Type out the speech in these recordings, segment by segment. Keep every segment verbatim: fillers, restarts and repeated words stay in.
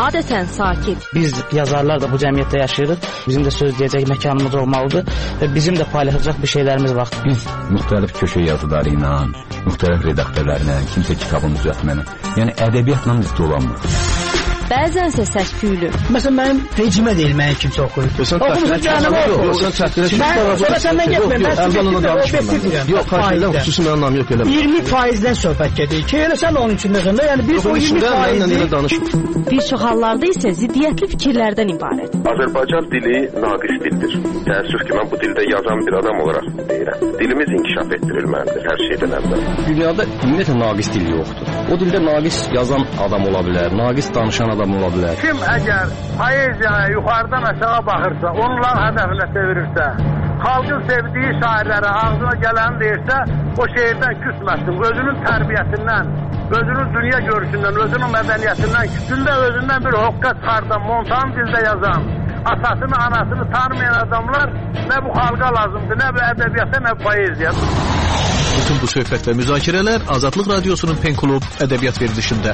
adətən sakit. Biz yazarlar da bu cəmiyyətdə yaşayırıq. Bizim də söz deyəcək məkanımız olmalıdır və bizim də paylaşacaq bir şeylərimiz var. Biz müxtəlif köşə yazıları ilə, müxtəlif redaktörlərlə, kimsə kitabın düzəltməni, yəni ədəbiyyatla biz dolanmırıq. Bəzənsə səs-küylü. Məsələn, mənim rejimə deyil, mənim kimsə oxuyur. Oxumuşsun canımı oxuyur. Sən çəkdirə ki, sonra səndən getməyim. Mən əvvələn danışmıram. Yox, xahiş xüsusi mənim nam yox, eləmə. iyirmi faizdən söhbət gedir ki, elə sən onun üçün nəzərində, yəni biz o iyirmi faizi... Bir çox hallarda isə ziddiyyətli fikirlərdən ibarət. Azərbaycan dili naqis dildir. Təəssüf ki, mən bu dildə yazan bir adam olaraq deyirəm. Dilimiz inkişaf etdirilməlidir hər şeydən əvvəl. Dünyada ümumiyyətlə naqis dil yoxdur. O dildə naqis yazan adam ola bilər, naqis danışan adam ola bilər. Kim əgər poeziyaya yuxarıdan aşağı baxırsa, onların hədəfinə çevirirsə, xalqın sevdiyi şairlərə ağzına gələni deyirsə, o şeirdən küsməsin. Özünün tərbiyəsindən, özünün dünya görüşündən, özünün mədəniyyətindən, küsündə özündən bir hoqqa çıxardan, montan dildə yazan, atasını, anasını tanımayan adamlar nə bu xalqa lazımdır, nə bu ədəbiyyata, nə bu poeziya. Bütün bu söhbət və müzakirələr Azadlıq Radiosunun Pen Klub ədəbiyyat verilişində.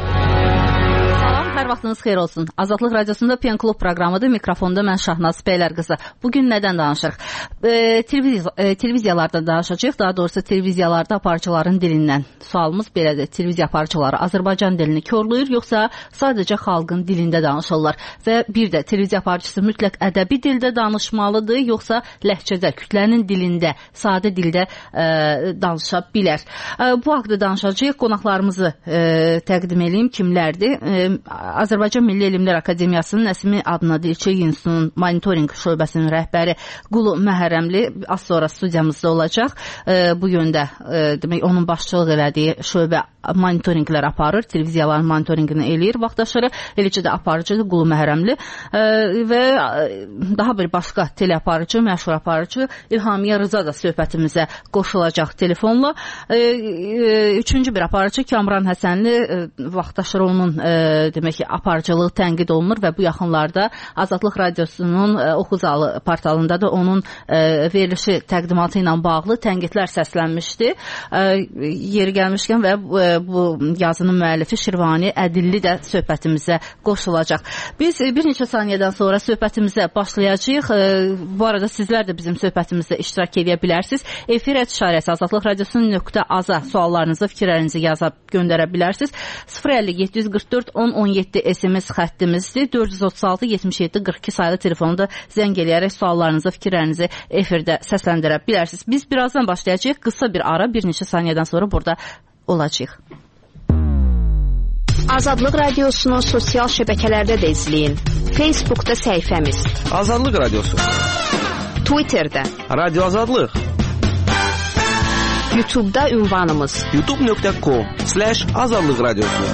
Hər vaxtınız xeyir olsun. Azadlıq Radiosunda Pen Klub proqramıdır. Mikrofonda mən Şahnaz Bəylər qızı. Bugün nədən danışırıq? E, televiz e, televiziyalarda danışacağıq. Daha doğrusu televiziyalarda aparıcıların dilindən. Sualımız belədir. Televiziya aparıcıları Azərbaycan dilini körləyir, yoxsa sadəcə xalqın dilində danışırlar? Və bir də televiziya aparıcısı mütləq ədəbi dildə danışmalıdır, yoxsa ləhcədə, kütlənin dilində, sadə dildə e, danışa bilər? E, bu haqda danışacağıq. Qonaqlarımızı e, təqdim edeyim. Kimlərdir? E, Azərbaycan Milli Elmlər Akademiyasının Nəsimi adına Dilçilik İnstitutunun monitorinq şöbəsinin rəhbəri Qulu Məhərrəmli az sonra studiyamızda olacaq. E, bu yöndə e, demək onun başçılıq elədiyi şöbə monitorinqlər aparır, televiziyaların monitorinqini eləyir vaxtaşırı. Eləcə də aparıcıdır Qulu Məhərrəmli e, və daha bir başqa teleaparıcı, məşhur aparıcı İlhamiyə Rıza da söhbətimizə qoşulacaq telefonla. E, e, üçüncü bir aparıcı Kamran Həsənli e, vaxtaşırı onun e, demək ki, aparıcılığı tənqid olunur və bu yaxınlarda Azadlıq Radiosunun e, Oxuzalı portalında da onun e, verilişi təqdimatı ilə bağlı tənqidlər səslənmişdi. E, yeri gəlmişkən və e, bu yazının müəllifi Şirvani Ədilli də söhbətimizə qoşulacaq. Biz e, bir neçə saniyədən sonra söhbətimizə başlayacağıq. E, bu arada sizlər də bizim söhbətimizdə iştirak edə bilərsiniz. Efir işarəsi Azadlıq Radiosunun nöqtə aza suallarınızı, fikirlərinizi yazıb göndərə bilərsiniz. sıfır əlli yeddi yüz qırx dörd on on yeddi S M S xəttimizdir. dörd yüz otuz altı yetmiş yeddi qırx iki sayılı telefonda zəng eləyərək suallarınızı, fikirlərinizi efirdə səsləndirə bilərsiniz. Biz birazdan başlayacağıq. Qısa bir ara, bir neçə saniyədən sonra burada olacağıq. Azadlıq Radiosunu sosial şəbəkələrdə də izləyin. Facebookda səhifəmiz Azadlıq Radiosu, Twitterdə Radio Azadlıq, YouTube'da ünvanımız youtube nöqtə com slash azadlıq radiosu.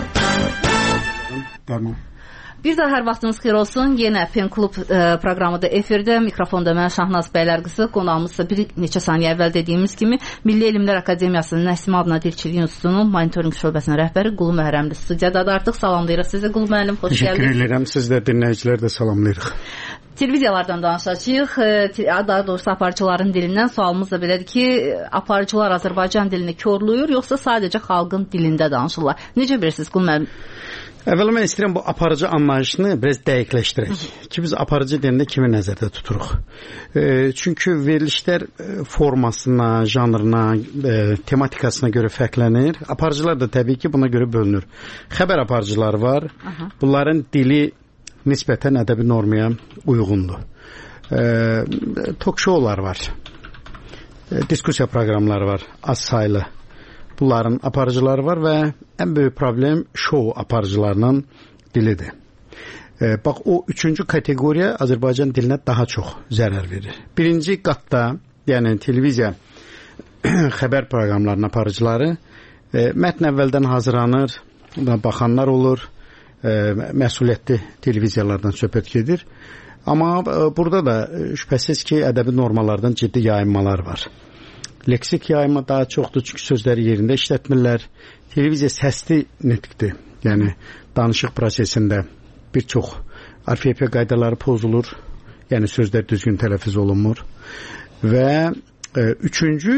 Bir daha hər vaxtınız xeyir olsun. Yenə Pen Klub e, proqramı da efirdə. Mikrofonda mən Şahnaz Bəylər qızı. Qonağımızsa bir neçə saniyə əvvəl dediyimiz kimi Milli Elmlər Akademiyasının Nəsimi adına Dilçilik İnstitutunun monitorinq şöbəsinin rəhbəri Qulu Məhərrəmli studiyadadır. Artıq salamlayırıq sizi Qulu müəllim, xoş gəldiniz. Təşəkkür edirəm. Siz də dinləyicilər də salamlayırıq. Televiziyalardan danışacağıq. Daha doğrusu aparıcıların dilindən sualımız da belədir ki, aparıcılar Azərbaycan dilini körləyir, yoxsa sadəcə xalqın dilində danışırlar? Necə bilirsiniz Qulu müəllim? Əvvəla mən istəyirəm bu aparıcı anlayışını biraz dəqiqləşdirək. Ki biz aparıcı dilində kimi nəzərdə tuturuq? E, çünki verilişlər formasına, janrına, e, tematikasına görə fərqlənir. Aparıcılar da təbii ki buna görə bölünür. Xəbər aparıcıları var. Aha. Bunların dili nisbətən ədəbi normaya uyğundur. E, Talk-showlar var. E, diskusiya proqramları var. Az saylı. Bunların aparıcıları var və ən böyük problem şou aparıcılarının dilidir. E, bax, o üçüncü kateqoriya Azərbaycan dilinə daha çox zərər verir. Birinci qatda, yəni televiziya xəbər proqramlarının aparıcıları e, mətn əvvəldən hazırlanır, baxanlar olur, e, məsuliyyətli televiziyalardan söhbət gedir. Amma e, burada da e, şübhəsiz ki, ədəbi normalardan ciddi yayınmalar var. Leksik yayma daha çoxdur, çünki sözləri yerində işlətmirlər. Televiziya səsli nitqdir. Yəni, danışıq prosesində bir çox orfoepiya qaydaları pozulur. Yəni, sözlər düzgün tələffüz olunmur. Və e, üçüncü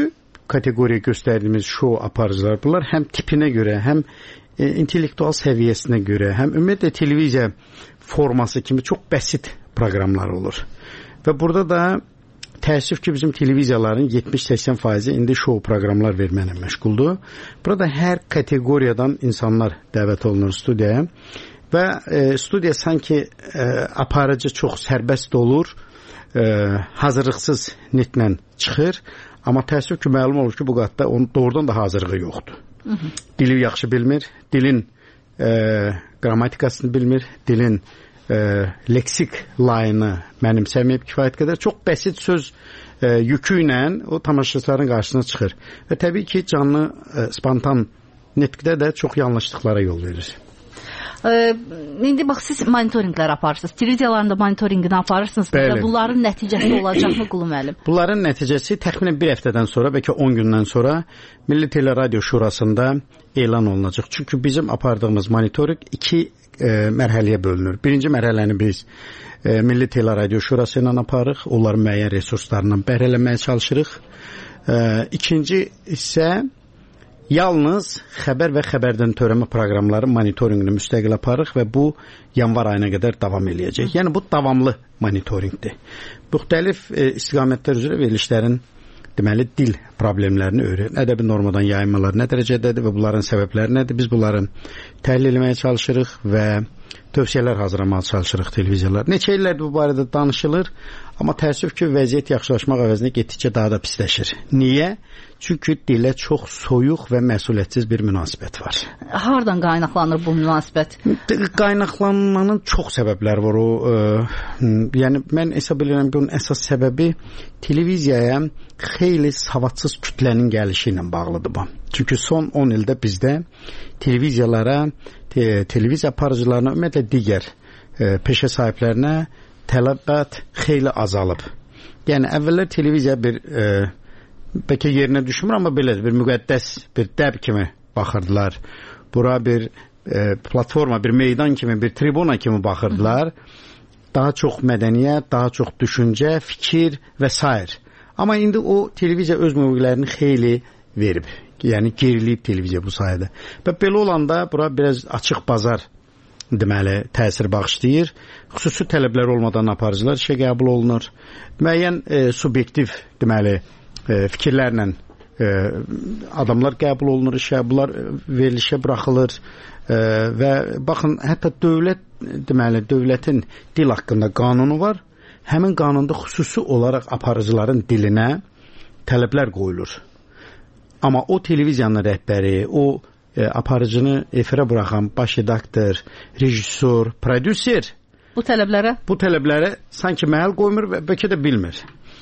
kateqoriya göstərdiyimiz şou aparıcılar, bunlar həm tipinə görə, həm e, intellektual səviyyəsinə görə, həm ümumiyyətlə televiziya forması kimi çox bəsit proqramlar olur. Və burada da təəssüf ki, bizim televiziyaların yetmiş səksən faizi indi şou proqramlar verməklə məşğuldur. Burada hər kateqoriyadan insanlar dəvət olunur studiyaya və e, studiya sanki e, aparıcı çox sərbəst olur, e, hazırlıqsız nitlə çıxır. Amma təəssüf ki, məlum olur ki, bu qatda onun doğrudan da hazırlığı yoxdur. Hı -hı. Dili yaxşı bilmir, dilin e, qrammatikasını bilmir, dilin e, leksik layını mənimsəməyib kifayət qədər. Çox bəsit söz e, yükü ilə o tamaşaçıların qarşısına çıxır. Və təbii ki, canlı, e, spontan nitqdə də çox yanlışlıqlara yol verir. Ee, indi bax, siz monitorinqlər aparırsınız. Televiziyalarında monitorinqini aparırsınız. Və bunların nəticəsi olacaqmı Qulu müəllim? Bunların nəticəsi təxminən bir həftədən sonra, bəlkə on gündən sonra Milli Teleradio Şurasında elan olunacaq. Çünki bizim apardığımız monitorinq iki e, mərhələyə bölünür. Birinci mərhələni biz e, Milli Teleradio Şurası ilə aparırıq. Onların müəyyən resurslarından bəhrələnməyə çalışırıq. E, ikinci isə yalnız xəbər və xəbərdən törəmə proqramları monitorinqini müstəqil aparırıq və bu yanvar ayına qədər davam eləyəcək. Yəni bu davamlı monitorinqdir. Müxtəlif e, istiqamətlər üzrə verilişlərin deməli dil problemlərini öyrən, ədəbi normadan yayınmalar nə dərəcədədir və bunların səbəbləri nədir? Biz bunları təhlil etməyə çalışırıq və tövsiyələr hazırlamağa çalışırıq televiziyalar. Neçə illərdir bu barədə danışılır, amma təəssüf ki, vəziyyət yaxşılaşmaq əvəzinə getdikcə daha da pisləşir. Niyə? Çünki dilə çox soyuq və məsuliyyətsiz bir münasibət var. Hardan qaynaqlanır bu münasibət? Qaynaqlanmanın çox səbəbləri var o. E, yəni mən hesab edirəm ki, bunun əsas səbəbi televiziyaya xeyli savadsız kütlənin gəlişi ilə bağlıdır bu. Çünki son on ildə bizdə televiziyalara, te, televiziya aparıcılarına, ümumiyyətlə digər e, peşə sahiblərinə tələbat xeyli azalıb. Yəni əvvəllər televiziya bir e, bəlkə yerinə düşmür, amma belə bir müqəddəs bir dəb kimi baxırdılar. Bura bir e, platforma, bir meydan kimi, bir tribuna kimi baxırdılar. Daha çox mədəniyyət, daha çox düşüncə, fikir və s. Amma indi o televiziya öz mövqelərini xeyli verib. Yəni geriliyib televiziya bu sayədə. Və belə olanda bura biraz açıq bazar deməli təsir bağışlayır. Xüsusi tələblər olmadan aparıcılar işə qəbul olunur. Müəyyən e, subyektiv deməli e, fikirlərlə e, adamlar qəbul olunur işə, bunlar verilişə buraxılır e, və baxın, hətta dövlət deməli dövlətin dil haqqında qanunu var. Həmin qanunda xüsusi olaraq aparıcıların dilinə tələblər qoyulur. Amma o televiziyanın rəhbəri, o e, aparıcını efirə buraxan baş redaktor, rejissor, prodüser bu tələblərə bu tələblərə sanki məhəl qoymur və bəlkə də bilmir.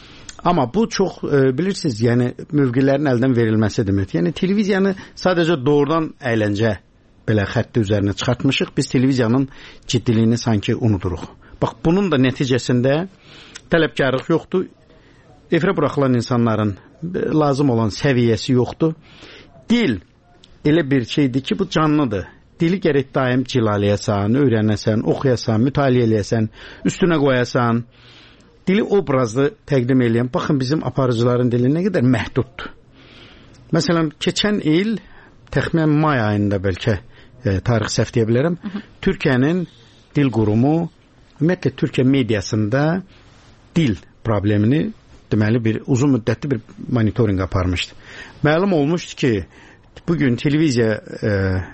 Amma bu çox e, bilirsiniz, yəni mövqelərin əldən verilməsi demək. Yəni televiziyanı sadəcə doğrudan əyləncə belə xətti üzərinə çıxartmışıq. Biz televiziyanın ciddiliyini sanki unuduruq. Bax, bunun da nəticəsində tələbkarlıq yoxdur. Efirə buraxılan insanların lazım olan səviyyəsi yoxdur. Dil elə bir şeydir ki, bu canlıdır. Dili gərək daim cilaləyəsən, öyrənəsən, oxuyasan, mütaliə eləyəsən, üstünə qoyasan. Dili obrazlı təqdim eləyən. Baxın, bizim aparıcıların dili nə qədər məhduddur. Məsələn, keçən il təxminən may ayında bəlkə e, tarix səhv deyə bilərəm. Hı -hı. Türkiyənin dil qurumu ümumiyyətlə Türkiyə mediasında dil problemini deməli bir uzun müddətli bir monitorinq aparmışdı. Məlum olmuşdu ki, bugün televiziya e,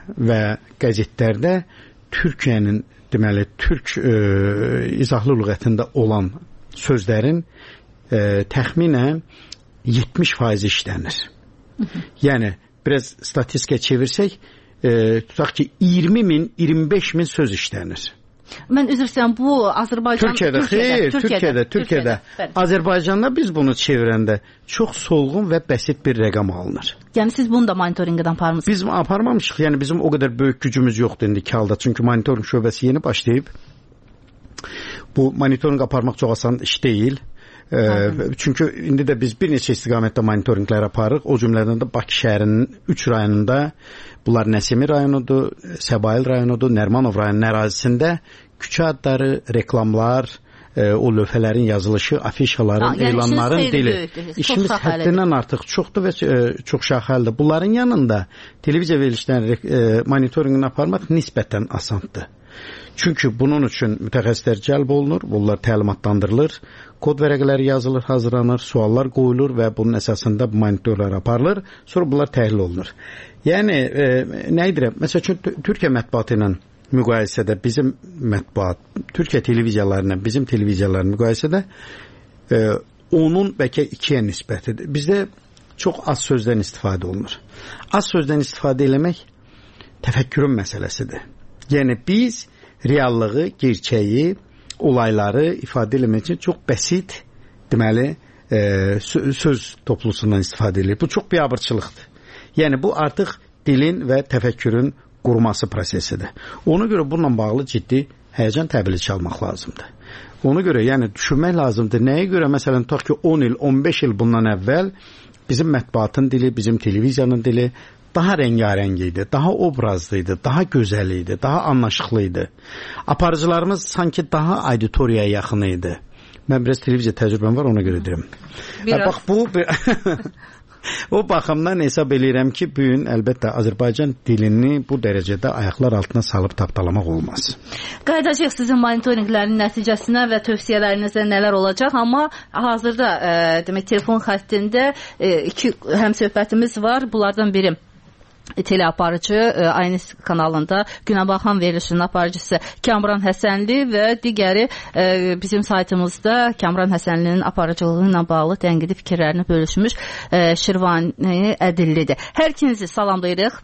və qəzetlərdə Türkiyənin deməli türk e, izahlı lüğətində olan sözlərin e, təxminən yetmiş faiz işlənir. Hı -hı. Yəni biraz statistika çevirsək, e, tutaq ki iyirmi min, iyirmi beş min söz işlənir. Mən üzr istəyirəm, bu Azərbaycan Türkiyədə, xeyr, Türkiyədə, Türkiyədə. Azərbaycanda biz bunu çevirəndə çox solğun və bəsit bir rəqam alınır. Yəni siz bunu da monitorinqdən aparmısınız? Biz aparmamışıq. Yəni bizim o qədər böyük gücümüz yoxdur indi halda. Çünki monitorinq şöbəsi yeni başlayıb. Bu monitorinq aparmaq çox asan iş deyil. Ee, çünki indi də biz bir neçə istiqamətdə monitorinqlər aparırıq. O cümlədən də Bakı şəhərinin üç rayonunda, bunlar Nəsimi rayonudur, Səbail rayonudur, Nərmanov rayonunun ərazisində küçə adları, reklamlar e, o lövhələrin yazılışı, afişaların, ha, yəni elanların dili. Böyükdür. İşimiz həddindən artıq çoxdur və e, çox şaxəlidir. Bunların yanında televiziya verilişlərinin e, monitorinqini aparmaq nisbətən asandır. Çünki bunun üçün mütəxəssislər cəlb olunur, bunlar təlimatlandırılır, kod vərəqələri yazılır, hazırlanır, suallar qoyulur və bunun əsasında bu monitorlar aparılır, sonra bunlar təhlil olunur. Yəni, e, nə edirəm? Məsəl üçün, Türkiyə mətbuatı ilə müqayisədə bizim mətbuat, Türkiyə televiziyalarına, bizim televiziyaların müqayisədə e, onun bəlkə ikiyə nisbətidir. Bizdə çox az sözdən istifadə olunur. Az sözdən istifadə eləmək təfəkkürün məsələsidir. Yəni, biz reallığı, gerçəyi, olayları ifadə eləmək üçün çox bəsit, deməli, e, söz toplusundan istifadə edilir. Bu çox biabırçılıqdır. Yəni, bu artıq dilin və təfəkkürün qurması prosesidir. Ona görə bununla bağlı ciddi həyəcan təbili çalmaq lazımdır. Ona görə, yəni, düşünmək lazımdır. Nəyə görə, məsələn, tutaq ki, on il, on beş il bundan əvvəl bizim mətbuatın dili, bizim televiziyanın dili daha rəngarəng idi, daha obrazlıydı, daha gözəl idi, daha anlaşıqlı idi. Aparıcılarımız sanki daha auditoriyaya yaxın idi. Mən biraz televiziya təcrübəm var, ona görə deyirəm. Bax, bu... O baxımdan hesab edirəm ki, bu gün əlbəttə Azərbaycan dilini bu dərəcədə ayaqlar altına salıb tapdalamaq olmaz. Qayıdacaq sizin monitorinqlərin nəticəsinə və tövsiyələrinizdə nələr olacaq, amma hazırda e, demək telefon xəttində e, iki həmsöhbətimiz var. Bunlardan biri teleaparıcı Aynis kanalında Günəbaxan verilişinin aparıcısı Kamran Həsənli və digəri e, bizim saytımızda Kamran Həsənlinin aparıcılığı ilə bağlı tənqidi fikirlərini bölüşmüş e, Şirvani Ədillidir. Hər ikinizi salamlayırıq.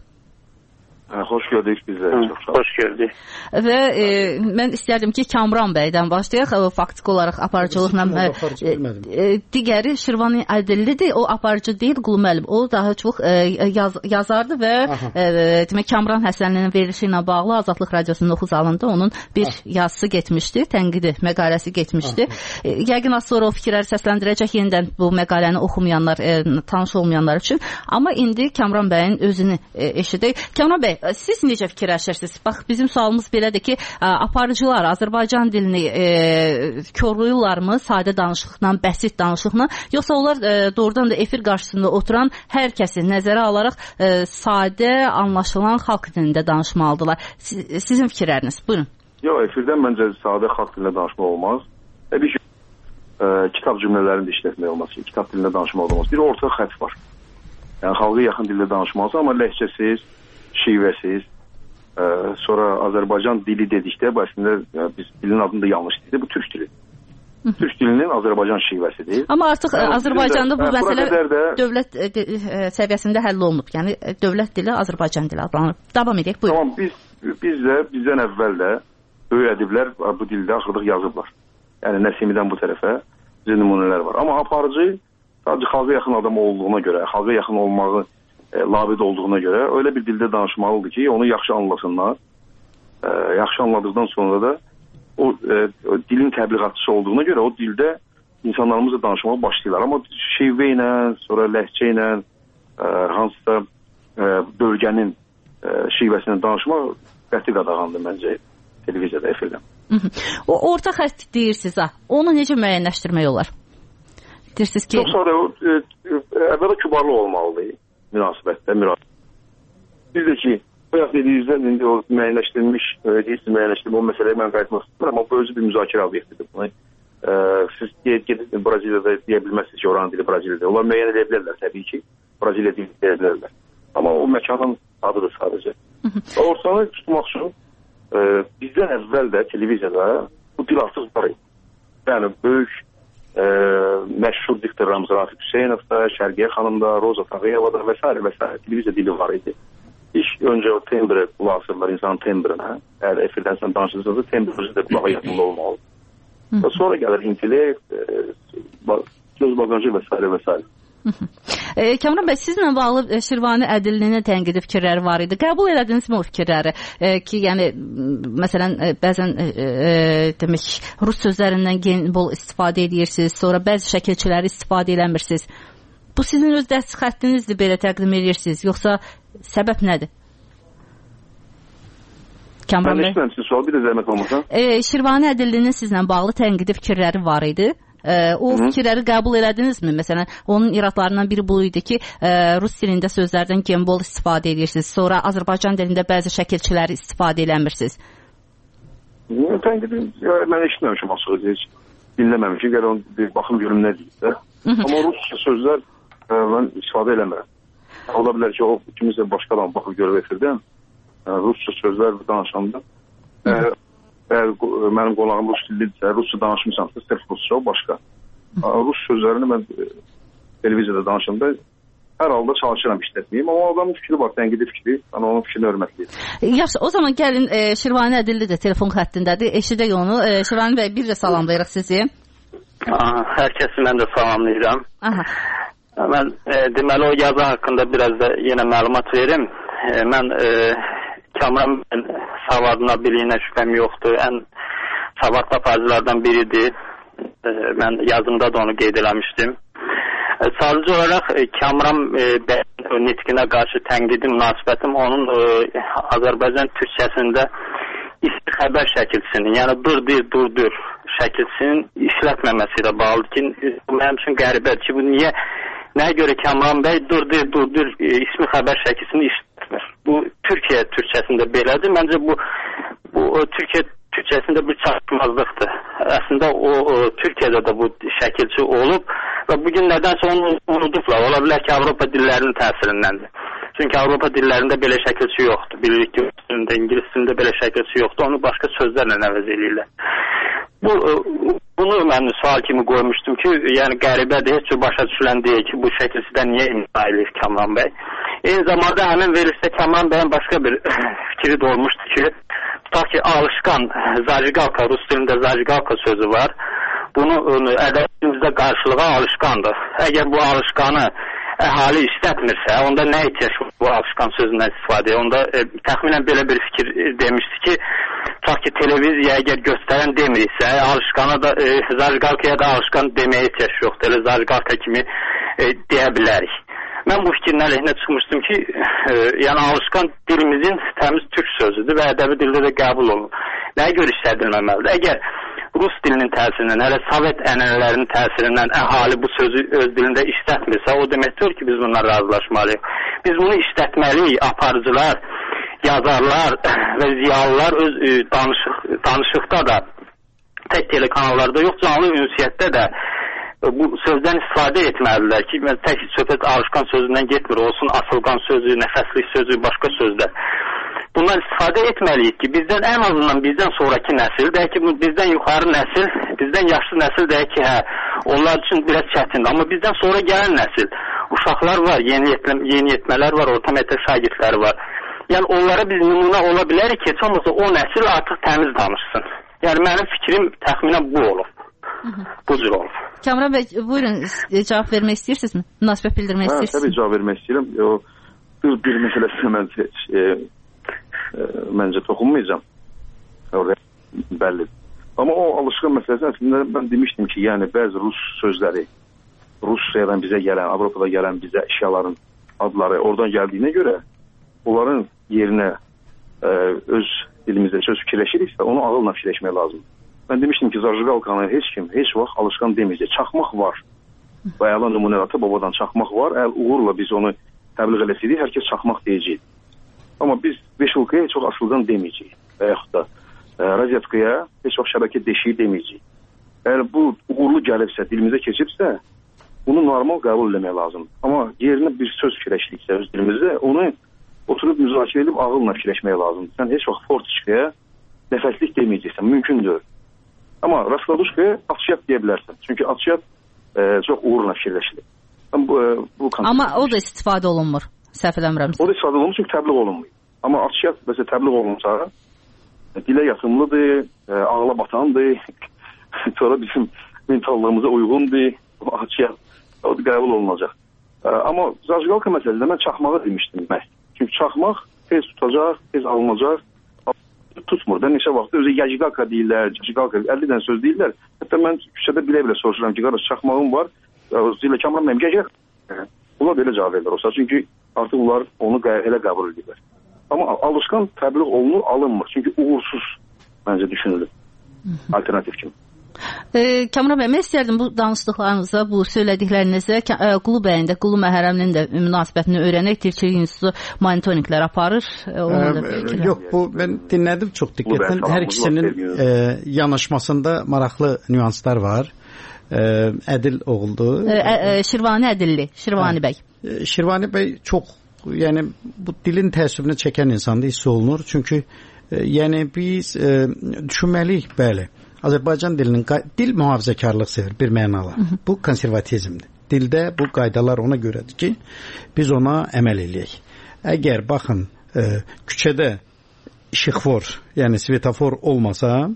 Xoş gördük bizə. Xoş gördük. Və e, mən istərdim ki, Kamran bəydən başlayaq. O, faktiki olaraq aparıcılıqla e, e, digəri Şirvani Ədillidir. O aparıcı deyil, Qulu müəllim. O daha çox e, yaz, yazardı və e, demək Kamran Həsənlinin verilişi ilə bağlı Azadlıq Radiosunun oxu zalında onun bir Aha. yazısı getmişdi, tənqidi məqaləsi getmişdi. E, yəqin az sonra o fikirləri səsləndirəcək yenidən bu məqaləni oxumayanlar, e, tanış olmayanlar üçün. Amma indi Kamran bəyin özünü e, eşidək. Kamran bəy, siz necə fikirləşirsiniz? Bax, bizim sualımız belədir ki, aparıcılar Azərbaycan dilini e, korluyurlarmı sadə danışıqla, bəsit danışıqla, yoxsa onlar e, doğrudan da efir qarşısında oturan hər kəsi nəzərə alaraq e, sadə, anlaşılan xalq dilində danışmalıdırlar? Siz, sizin fikirləriniz, buyurun. Yox, efirdən məncə sadə xalq dilində danışmaq olmaz. E, bir e, kitab cümlələrini də işlətmək olmaz ki, kitab dilində danışmaq olmaz. Bir orta xətt var. Yəni, xalqa yaxın dildə danışmalısın, amma ləhcəsiz, şivəsiz, ə, sonra Azərbaycan dili dedikdə, bu əslində ə, biz dilin adını da yanlış deyildi, bu türk dili. Türk dilinin Azərbaycan şivəsidir. Amma artıq yəni, Azərbaycanda bu məsələ də... dövlət ə, ə, səviyyəsində həll olunub. Yəni dövlət dili Azərbaycan dili adlanır. Davam edək, buyurun. Tamam, biz, biz də, bizdən əvvəl də böyük ədiblər bu dildə axırdıq yazıblar. Yəni Nəsimidən bu tərəfə bizə nümunələr var. Amma aparıcı sadəcə xalqa yaxın adam olduğuna görə, xalqa yaxın olmağı E, labid olduğuna görə öyle bir dildə danışmalıdır ki, onu yaxşı anlasınlar. E, yaxşı anladıqdan sonra da o, e, o dilin təbliğatçısı olduğuna görə o dildə insanlarımızla danışmağa başlayırlar. Amma şivə ilə, sonra ləhcə ilə, e, hansısa e, bölgənin e, şivəsilə danışmaq qəti qadağandır məncə televiziyada, efirdən. O orta xətt deyirsiniz ha. Onu necə müəyyənləşdirmək olar? Deyirsiniz ki... Çox sonra o e, əvvəla kübarlı olmalıdır. Münasibətdə, münasibət. Biz də ki, bu yaxın dediyinizdən indi o müəyyənləşdirilmiş, deyirsiniz müəyyənləşdirilmiş, o məsələyə mən qayıtmaq istəyirəm, amma bu özü bir müzakirə obyektidir. Bunu, e, siz gedib Braziliyada deyə bilməzsiniz ki, oranın dili Braziliyada. Onlar müəyyən edə bilərlər, təbii ki, Braziliya dili deyə bilərlər. Amma o məkanın adıdır sadəcə. Ortanı tutmaq üçün e, bizdən əvvəl də televiziyada bu dil artıq var idi. Yəni, böyük E, məşhur diktor Ramzan Rafiq Hüseynovda, Şərqiyə xanımda, Roza Tağıyevada və s. və s. televiziya dili var idi. İlk öncə o tembri qulaq asırlar insanın tembrinə. Əgər efirdən sən danışırsınızda tembri də qulağa yaxında olmalı. Və sonra gəlir intellekt, e, göz baqajı və s. və s. E, Kamran bəy, sizlə bağlı Şirvani Ədillinin tənqidi fikirləri var idi. Qəbul elədinizmi o fikirləri? E, ki, yəni, məsələn, bəzən e, e, demək, rus sözlərindən gen-bol istifadə edirsiniz, sonra bəzi şəkilçiləri istifadə eləmirsiniz. Bu sizin öz dəst xəttinizdir, belə təqdim edirsiniz, yoxsa səbəb nədir? Kamran bəy. Mən sizin sual bir də zəhmət olmasa. E, Şirvani Ədillinin sizlə bağlı tənqidi fikirləri var idi. E, o Hı -hı. fikirləri qəbul elədinizmi? Məsələn, onun iradlarından biri bu idi ki, e, rus dilində sözlərdən gembol istifadə edirsiniz. Sonra Azərbaycan dilində bəzi şəkilçiləri istifadə eləmirsiniz. Tənqidi mən eşitməmişim açıqca, heç dinləməmişim. Gəl onu bir baxım görüm nə deyirsə. Amma rusca sözlər e, mən istifadə eləmirəm. Ola bilər ki, o kimisə başqa adam baxıb görüb efirdən rusca sözlər danışanda əgər mənim qonağım rus dillidirsə, rusca danışmışamsa, sırf rusca o başqa. Rus sözlərini mən televiziyada danışanda hər halda çalışıram işlətməyim, amma adamın fikri var, tənqidi fikri, mən onun fikrini hörmətliyim. Yaxşı, o zaman gəlin e, Şirvani Ədilli də telefon xəttindədir, eşidək onu. E, Şirvani bəy, bir də salamlayırıq sizi. Hər kəsi mən də salamlayıram. Aha. Mən e, deməli o yazı haqqında biraz da yenə məlumat verim. E, mən e, Kamran savadına, biliyinə şübhəm yoxdur. Ən savadlı aparıcılardan biridir. E, mən yazımda da onu qeyd eləmişdim. E, sadəcə olaraq e, Kamran e, bəyin nitqinə qarşı tənqidi münasibətim onun e, Azərbaycan türkçəsində isti xəbər şəkilçisinin, yəni dur dir, dur dur şəkilçisinin işlətməməsi ilə bağlıdır ki, bu mənim üçün qəribədir ki, bu niyə, nəyə görə Kamran bəy dur dir, dur dur e, ismi xəbər şəkilçisini işlətmir. Bu Türkiyə türkçəsində belədir. Məncə bu, bu Türkiyə türkçəsində bir çatışmazlıqdır. Əslində o, o Türkiyədə də bu şəkilçi olub və bugün nədənsə onu unudublar. Ola bilər ki, Avropa dillərinin təsirindəndir. Çünki Avropa dillərində belə şəkilçi yoxdur. Bilirik ki, İngilis dilində belə şəkilçi yoxdur. Onu başqa sözlərlə əvəz edirlər. Bu, bunu mən sual kimi qoymuşdum ki, yəni qəribədir, heç cür başa düşülən deyil ki, bu şəkilçidən niyə imza edir Kamran bəy. Eyni zamanda həmin verilişdə Kamran bəyin başqa bir fikri də olmuşdu ki, tutaq ki, alışqan, zajigalka, rus dilində zajigalka sözü var. Bunu ədəbiyyatımızda qarşılığa alışqandır. Əgər bu alışqanı əhali işlətmirsə, onda nə ihtiyac var bu alışqan sözündən istifadəyə? Onda e, təxminən belə bir fikir demişdi ki, tutaq ki, televiziya əgər göstərən demirsə, alışqana da, e, zajigalkaya da alışqan deməyə ihtiyac yoxdur. Elə zajigalka kimi e, deyə bilərik. Mən bu fikrin əleyhinə çıxmışdım ki, e, yəni alışqan dilimizin təmiz türk sözüdür və ədəbi dildə də qəbul olunur. Nəyə görə işlədilməməlidir? Əgər rus dilinin təsirindən, hələ Sovet ənənələrinin təsirindən əhali bu sözü öz dilində işlətmirsə, o deməkdir ki, biz bundan razılaşmalıyıq. Biz bunu işlətməliyik, aparıcılar, yazarlar və ziyalılar öz e, danışıq, danışıqda da, tək telekanallarda yox, canlı ünsiyyətdə də bu sözdən istifadə etməlidirlər ki, tək söhbət alışqan sözündən getmir, olsun asılqan sözü, nəfəslik sözü, başqa sözlər. Bundan istifadə etməliyik ki, bizdən ən azından bizdən sonraki nəsil, deyək ki, bizdən yuxarı nəsil, bizdən yaşlı nəsil deyək ki, hə, onlar üçün biraz çətindir. Amma bizdən sonra gələn nəsil, uşaqlar var, yeni, yetmə, yeni yetmələr var, orta məktəb şagirdləri var. Yəni onlara biz nümunə ola bilərik ki, heç olmasa o nəsil artıq təmiz danışsın. Yəni mənim fikrim təxminən bu olub. Bu cür olub. Kamran bəy, buyurun, cavab vermək istəyirsinizmi? Münasibət bildirmək hə, istəyirsiniz? Təbii cavab vermək istəyirəm. O, bir, bir məsələsində mən e, e, məncə toxunmayacağım. Orada bəllidir. Amma o alışqan məsələsi əslində mən demişdim ki, yəni bəzi rus sözləri, Rusiyadan bizə gələn, Avropada gələn bizə əşyaların adları oradan gəldiyinə görə onların yerinə e, öz dilimizdə söz fikirləşiriksə, onu ağılla fikirləşmək lazımdır. Mən demişdim ki, zajigalkanı heç kim, heç vaxt alışqan deməyəcək. Çaxmaq var. Bayala nümunə ata babadan çaxmaq var. Əgər uğurla biz onu təbliğ eləsəydik, hər kəs çaxmaq deyəcək. Amma biz beşulkaya heç vaxt asılqan deməyəcəyik. Və yaxud da e, razetkaya heç vaxt şəbəkə deşiyi deməyəcəyik. Əgər bu uğurlu gəlibsə, dilimizə keçibsə, bunu normal qəbul eləmək lazımdır. Amma yerinə bir söz fikirləşdiksə öz dilimizdə, onu oturub müzakirə edib ağılla fikirləşmək lazımdır. Sən heç vaxt fortiçkaya nəfəslik deməyəcəksən, mümkündür. Amma rastladuşkaya atışyat deyə bilərsən. Çünki atışyat e, çox uğurla fikirləşilir. Bu, e, bu Amma o da istifadə olunmur, səhv eləmirəmsə. O da istifadə olunmur çünki təbliğ olunmur. Amma atışyat məsələn təbliğ olunsa, dilə yatımlıdır, e, ağla batandır, sonra bizim mentallığımıza uyğundur, o atışyat o da qəbul olunacaq. E, amma zajigalka məsələsində mən çaxmağı demişdim məhz. Çünki çaxmaq tez tutacaq, tez alınacaq, tutmur da neçə vaxt özü yajigalka deyirlər, yajigalka əlli dənə söz deyirlər. Hətta mən küçədə bilə-bilə soruşuram ki, qardaş çaxmağım var, zilə Kamran mənim gəl. Bunlar belə cavab verirlər olsa, çünki artıq onlar onu elə qəbul edirlər. Amma alışqan təbliğ olunur, alınmır. Çünki uğursuz məncə düşünülür. Alternativ kimi. E, Kamran bəy, mən istərdim bu danışdıqlarınıza, bu söylədiklərinizə e, Qulu bəyin də, Qulu Məhərrəminin də münasibətini öyrənək. Tirçilik İnstitutu monitorinqlər aparır. E, e, yox, bu mən dinlədim çox diqqətlə. Hər ikisinin e, yanaşmasında maraqlı nüanslar var. E, Ədil oğuldu. E, e, Şirvani Ədilli, Şirvani bəy. E, Şirvani bəy çox, yəni bu dilin təəssübünü çəkən insanda hiss olunur. Çünki e, yəni biz e, düşünməliyik, bəli. Azərbaycan dilinin dil mühafizəkarlıq sevir bir mənala. Bu konservatizmdir. Dildə bu qaydalar ona görədir ki, biz ona əməl eləyək. Əgər baxın e, küçədə işıqfor, yəni svetofor olmasa,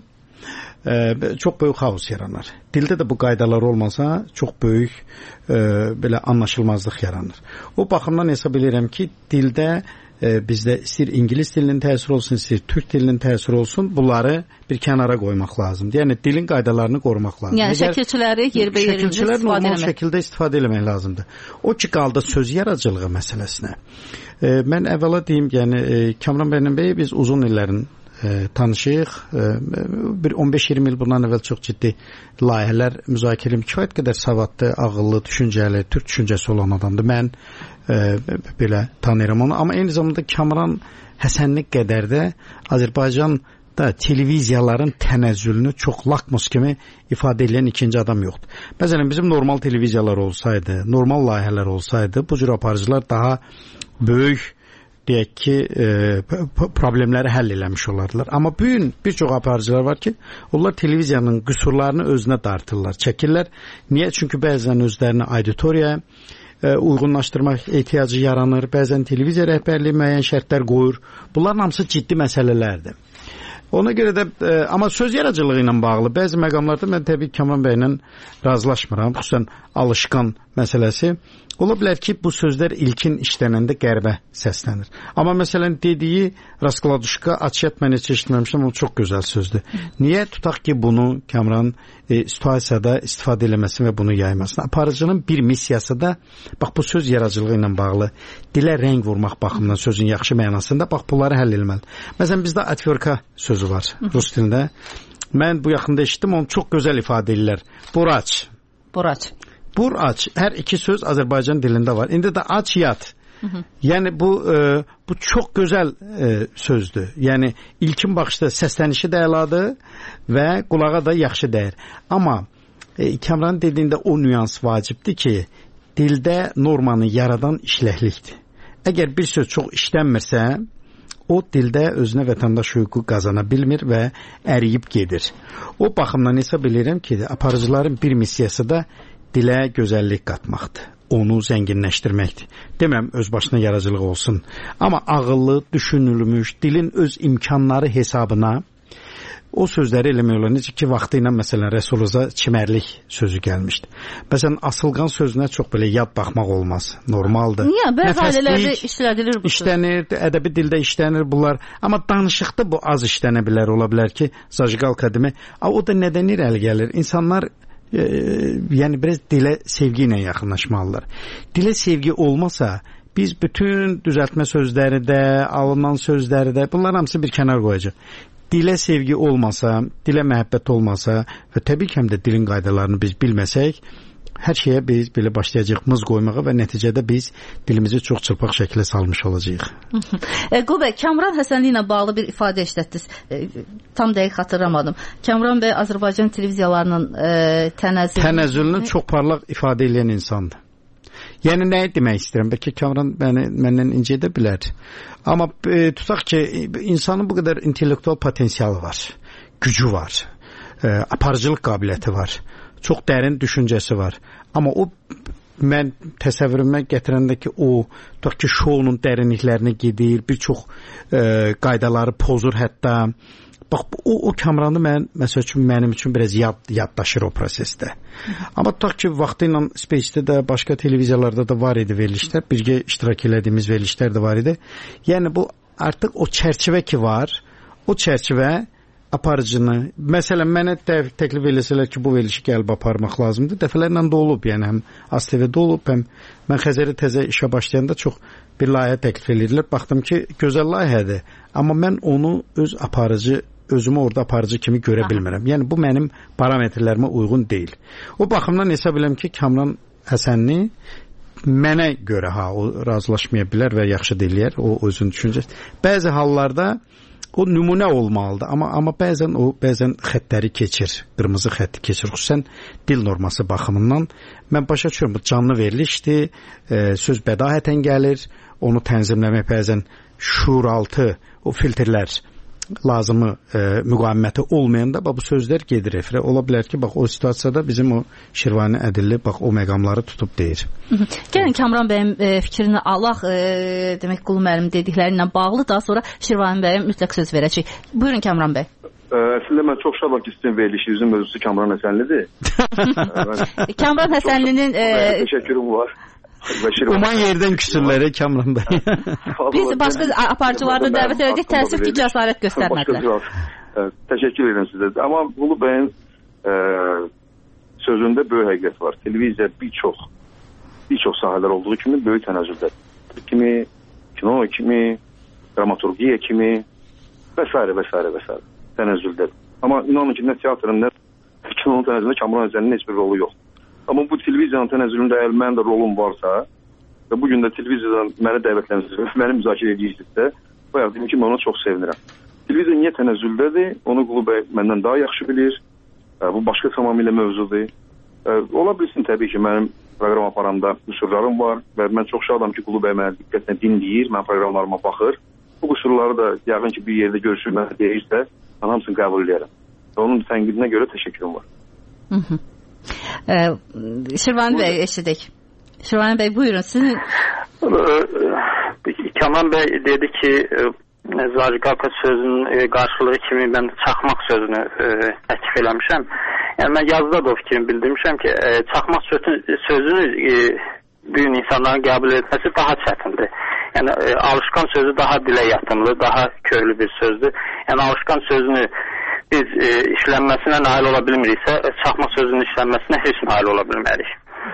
e, çox böyük xaos yaranar. Dildə də bu qaydalar olmasa, çox böyük e, belə anlaşılmazlıq yaranır. O baxımdan hesab edirəm ki, dildə e, bizdə istir ingilis dilinin təsiri olsun, istir türk dilinin təsiri olsun, bunları bir kənara qoymaq lazımdır. Yəni dilin qaydalarını qorumaq lazımdır. Yəni şəkilçiləri yerbəyer şəkilçilər normal şəkildə istifadə etmək lazımdır. O ki qaldı söz yaradıcılığı məsələsinə. E, mən əvvəla deyim, yəni e, Kamran bəy biz uzun illərin e, tanışıyıq. E, bir on beş iyirmi il bundan əvvəl çox ciddi layihələr müzakirə edib, kifayət qədər savadlı, ağıllı, düşüncəli, türk düşüncəsi olan adamdır. Mən e, belə tanıyıram onu. Amma eyni zamanda Kamran Həsənli qədər də Azərbaycan da televiziyaların tənəzzülünü çox lakmus kimi ifadə edən ikinci adam yoxdur. Məsələn, bizim normal televiziyalar olsaydı, normal layihələr olsaydı, bu cür aparıcılar daha böyük, deyək ki, e, problemləri həll eləmiş olardılar. Amma bugün bir çox aparıcılar var ki, onlar televiziyanın qüsurlarını özünə dartırlar, çəkirlər. Niyə? Çünki bəzən özlərini auditoriyaya e, uyğunlaşdırmaq ehtiyacı yaranır, bəzən televiziya rəhbərliyi müəyyən şərtlər qoyur. Bunların hamısı ciddi məsələlərdir. Ona görə də, e, amma söz yaradıcılığı ilə bağlı bəzi məqamlarda mən təbii Kamran bəylə razılaşmıram. Xüsusən alışqan məsələsi. Ola bilər ki, bu sözlər ilkin işlənəndə qərbə səslənir. Amma məsələn dediyi Raskladuşka, açıyat mən heç eşitməmişəm, o çox gözəl sözdür. Niyə tutaq ki, bunu Kamran e, situasiyada istifadə eləməsin və bunu yaymasın? Aparıcının bir missiyası da, bax bu söz yaradıcılığı ilə bağlı, dilə rəng vurmaq baxımından sözün yaxşı mənasında, bax bunları həll eləməli. Məsələn, bizdə atverka sözü var rus dilində. Mən bu yaxında eşitdim, onu çox gözəl ifadə edirlər. Buraç. Buraç. Bur aç. Hər iki söz Azərbaycan dilində var. İndi də aç yat. Hı hı. Yəni bu e, bu çox gözəl e, sözdür. Yəni ilkin baxışda səslənişi də əladır və qulağa da yaxşı dəyir. Amma e, Kamran dediyində o nüans vacibdir ki, dildə normanı yaradan işləklikdir. Əgər bir söz çox işlənmirsə, o dildə özünə vətəndaş hüququ qazana bilmir və əriyib gedir. O baxımdan hesab edirəm ki, aparıcıların bir missiyası da dilə gözəllik qatmaqdır, onu zənginləşdirməkdir. Deməm öz başına yaradıcılıq olsun, amma ağıllı, düşünülmüş, dilin öz imkanları hesabına o sözləri eləmək olar. Necə ki, vaxtı ilə məsələn Rəsuluza çimərlik sözü gəlmişdi. Məsələn, asılqan sözünə çox belə yad baxmaq olmaz, normaldır. Niyə? Bəzi ailələrdə işlədilir bu söz. İşlənir, ədəbi dildə işlənir bunlar, amma danışıqda bu az işlənə bilər, ola bilər ki, zajqal kadimi. O da nədən irəli gəlir? İnsanlar E, yəni biraz dilə sevgi ilə yaxınlaşmalılar. Dilə sevgi olmasa biz bütün düzəltmə sözləri də, alınan sözləri də, bunlar hamısı bir kənar qoyacaq. Dilə sevgi olmasa, dilə məhəbbət olmasa və təbii ki, həm də dilin qaydalarını biz bilməsək, hər şeyə biz belə başlayacaq mız qoymağa və nəticədə biz dilimizi çox çırpaq şəkildə salmış olacağıq. e, Qubə, Kamran Həsənli ilə bağlı bir ifadə işlətdiniz. E, tam dəqiq xatırlamadım. Kamran bəy Azərbaycan televiziyalarının e, tənəzzülünü... Tənəzzülünü çox parlaq ifadə edən insandır. Yəni, nəyi demək istəyirəm? Bəlkə Kamran məni, məndən incə edə bilər. Amma e, tutaq ki, insanın bu qədər intellektual potensialı var, gücü var, e, aparıcılıq qabiliyyəti var. Çox dərin düşüncəsi var. Amma o mən təsəvvürümə gətirəndə ki, o tutaq ki, şounun dərinliklərinə gedir, bir çox e, qaydaları pozur hətta. Bax, o, o Kamranı mən, məsəl üçün, mənim üçün biraz yad, yaddaşır o prosesdə. Amma tutaq ki, vaxtı ilə Space-də də, başqa televiziyalarda da var idi verilişlər, birgə iştirak elədiyimiz verilişlər də var idi. Yəni, bu artıq o çərçivə ki var, o çərçivə aparıcını, məsələn mənə də təklif eləsələr ki, bu verilişi gəlib aparmaq lazımdır. Dəfələrlə də olub, yəni həm A S T V-də olub, həm mən Xəzərə təzə işə başlayanda çox bir layihə təklif edirlər. Baxdım ki, gözəl layihədir, amma mən onu öz aparıcı, özümü orada aparıcı kimi görə bilmirəm. Yəni bu mənim parametrlərimə uyğun deyil. O baxımdan hesab edirəm ki, Kamran Həsənli mənə görə ha o razılaşmaya bilər və yaxşı deyirlər, o özünün düşüncəsi. Bəzi hallarda o nümunə olmalıdır, amma amma bəzən o bəzən xəttləri keçir, qırmızı xətti keçir, xüsusən dil norması baxımından. Mən başa düşürəm, bu canlı verilişdir, e, söz bədahətən gəlir, onu tənzimləmək bəzən şuuraltı o filtrlər lazımı e, müqaviməti olmayanda bax bu sözlər gedir efirə. Ola bilər ki, bax o situasiyada bizim o Şirvani Ədilli bax o məqamları tutub deyir. Gəlin Kamran bəyin e, fikrini alaq, e, demək Qulu müəllim dedikləri ilə bağlı, daha sonra Şirvani bəyə mütləq söz verəcək. Buyurun Kamran bəy. Əslində mən çox şadam ki, sizin verilişinizin mövzusu Kamran Həsənlidir. Kamran Həsənlinin e... təşəkkürüm var. Uman yerdən küsürləri Kamran bəy. Biz başqa aparıcılarda dəvət edirik, təəssüf ki, cəsarət göstərmədilər. Təşəkkür edirəm sizə. Amma Qulu bəyin e, sözündə böyük həqiqət var. Televiziya bir çox bir çox sahələr olduğu kimi böyük tənəzzüldə. Kimi, kino kimi, dramaturgiya kimi və s. və s. və s. tənəzzüldə. Amma inanın ki, nə teatrın, nə kinonun tənəzzülündə Kamran Həsənlinin heç bir rolu yoxdur. Amma bu televiziyanın tənəzzülündə əgər mənim də rolum varsa və bugün də televiziyadan məni dəvətlənirsiniz, məni müzakirə edirsinizsə, bayaq dedim ki, mən ona çox sevinirəm. Televiziya niyə tənəzzüldədir? Onu Qulu bəy məndən daha yaxşı bilir. Bu başqa tamamilə mövzudur. Ola bilsin təbii ki, mənim proqram aparanda qüsurlarım var və mən çox şadam ki, Qulu bəy mənə diqqətlə dinləyir, mənim proqramlarıma baxır. Bu qüsurları da yəqin ki, bir yerdə görüşür, mənə deyirsə, mən hamısını qəbul edərəm. Onun tənqidinə görə təşəkkürüm var. Hı hı. Ee, Şirvani Bey eşidik. Şirvani Bey buyurun sizin. Kamran Bey dedi ki Zariqaka sözünün qarşılığı kimi mən çaxmaq sözünü təklif eləmişəm. Yəni mən yazıda da o fikrimi bildirmişəm ki, çaxmaq sözünü bu gün insanların qəbul etməsi daha çətindir. Yəni alışqan sözü daha dilə yatımlı, daha köklü bir sözdür. Yəni alışqan sözünü biz e, işlənməsinə nail ola bilmiriksə, çaxmaq sözünün işlənməsinə heç nail ola bilmərik.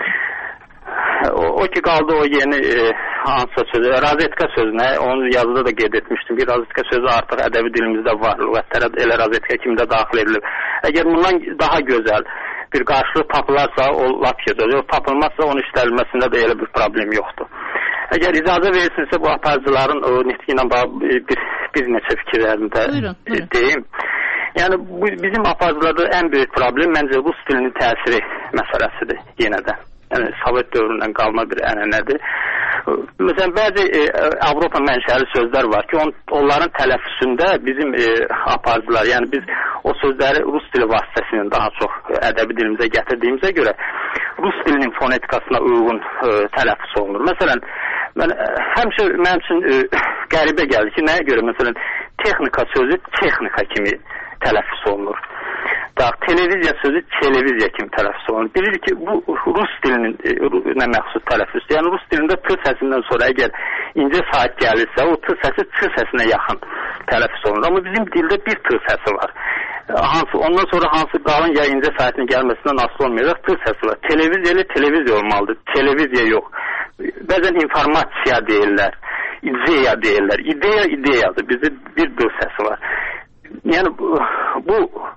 O, o ki qaldı o yeni e, hansısa sözü, razetka sözünə, onu yazıda da qeyd etmişdim ki, razetka sözü artıq ədəbi dilimizdə var, lüğətlərə elə razetka kimi də daxil edilib. Əgər bundan daha gözəl bir qarşılıq tapılarsa, o lap gözəl, o tapılmazsa onun işlənməsində də elə bir problem yoxdur. Əgər icazə verirsinizsə bu aparıcıların o nitqi ilə bir, bir neçə fikirlərini də buyurun, buyurun. deyim. Yəni bu bizim aparıcılarda ən böyük problem məncə rus dilinin təsiri məsələsidir yenə də. Yəni Sovet dövründən qalma bir ənənədir. Məsələn bəzi e, Avropa mənşəli sözlər var ki, on, onların tələffüzündə bizim e, aparıcılar, yəni biz o sözləri rus dili vasitəsilə daha çox ədəbi dilimizə gətirdiyimizə görə rus dilinin fonetikasına uyğun e, tələffüz olunur. Məsələn, mən e, həmişə mənim üçün e, qəribə gəldi ki, nəyə görə məsələn texnika sözü texnika kimi tələffüz olunur. Daha televiziya sözü televiziya kimi tələffüz olunur. Bilir ki, bu rus dilinin e, nə məxsus tələffüzdür. Yəni rus dilində t səsindən sonra əgər incə saat gəlirsə, o t səsi ç səsinə yaxın tələffüz olunur. Amma bizim dildə bir t səsi var. Hansı, ondan sonra hansı qalın ya incə saatin gəlməsindən asılı olmayacaq t səsi var. Televiziya ilə televiziya olmalıdır. Televiziya yox. Bəzən informasiya deyirlər. İdeya deyirlər. İdeya ideyadır. Bizdə bir d səsi var. Yəni bu, bu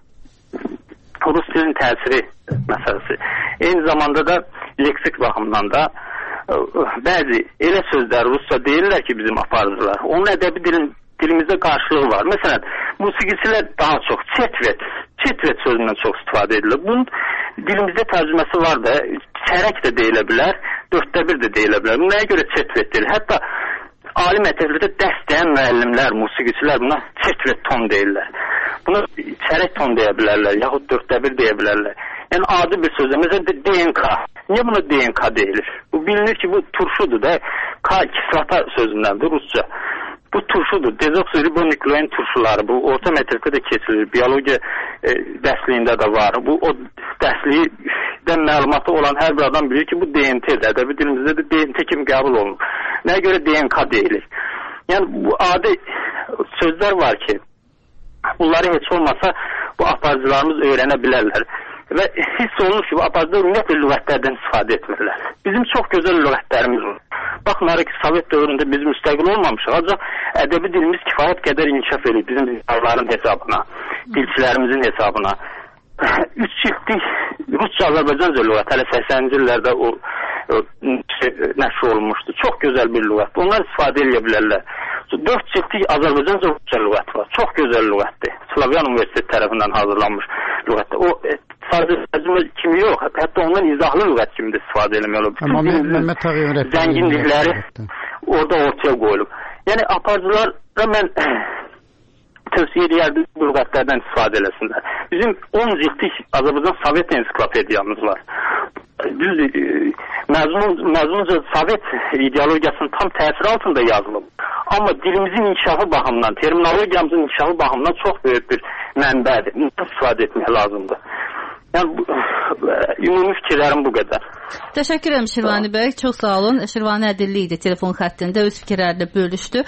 rus dilinin təsiri məsələsi. Eyni zamanda da leksik baxımdan da bəzi elə sözlər rusca deyirlər ki, bizim aparıcılar. Onun ədəbi dilin, dilimizdə qarşılığı var. Məsələn, musiqiçilər daha çox çetvet, çetvet sözündən çox istifadə edilir. Bunun dilimizdə tərcüməsi var da, çərək də deyilə bilər, dörddə bir də deyilə bilər. Bu nəyə görə çetvet deyilir? Hətta ali məktəblərdə dərs deyən müəllimlər, musiqiçilər buna çetvet ton deyirlər. Buna çərək ton deyə bilərlər, yaxud dörddə bir deyə bilərlər. Yəni adi bir sözlə, məsələn D N K. Niyə buna D N K deyilir? Bu bilinir ki, bu turşudur da, K kislata sözündəndir rusca. Bu turşudur. Dezoksiribonuklein turşuları. Bu orta məktəbdə də keçilir. Biologiya e, dərsliyində də var. Bu o dərslikdən məlumatı olan hər bir adam bilir ki, bu D N T-dir. Ədəbi dilimizdə də D N T kimi qəbul olunur. Nəyə görə D N K deyilir? Yəni bu adi sözlər var ki, bunları heç olmasa bu aparıcılarımız öyrənə bilərlər. Və hiss olunur ki, bu aparıcılar ümumiyyətlə lüğətlərdən istifadə etmirlər. Bizim çox gözəl lüğətlərimiz var. Baxmayaraq ki, Sovet dövründə biz müstəqil olmamışıq, ancaq ədəbi dilimiz kifayət qədər inkişaf edir bizim dillərin hesabına, dilçilərimizin hesabına. Üç çiftlik Rusça-Azərbaycanca lüğət hələ səksəninci illərdə o, o nəşr olunmuşdu. Çox gözəl bir lüğət. Onlar istifadə edə bilərlər. Dörd çiftlik Azərbaycanca Rusça lüğət var. Çox gözəl lüğətdir. Slavyan Universiteti tərəfindən hazırlanmış lüğətdir. O sadəcə tərcümə kimi yox, hətta ondan izahlı lüğət kimi də istifadə eləmək olur. Bütün zənginlikləri orada ortaya qoyulub. Yəni aparıcılara mən tövsiyə edərdim bu lüğətlərdən istifadə eləsinlər. Bizim on ciltlik Azərbaycan Sovet ensiklopediyamız var. Düzdür, məzmunca Sovet ideologiyasının tam təsiri altında yazılıb. Amma dilimizin inkişafı baxımından, terminologiyamızın inkişafı baxımından çox böyük bir mənbədir. Bundan istifadə etmək lazımdır. Yəni, ümumi fikirlərim bu qədər. Təşəkkür edirəm Şirvani bəy, çox sağ olun. Şirvani Ədilli idi telefon xəttində, öz fikirlərini bölüşdü.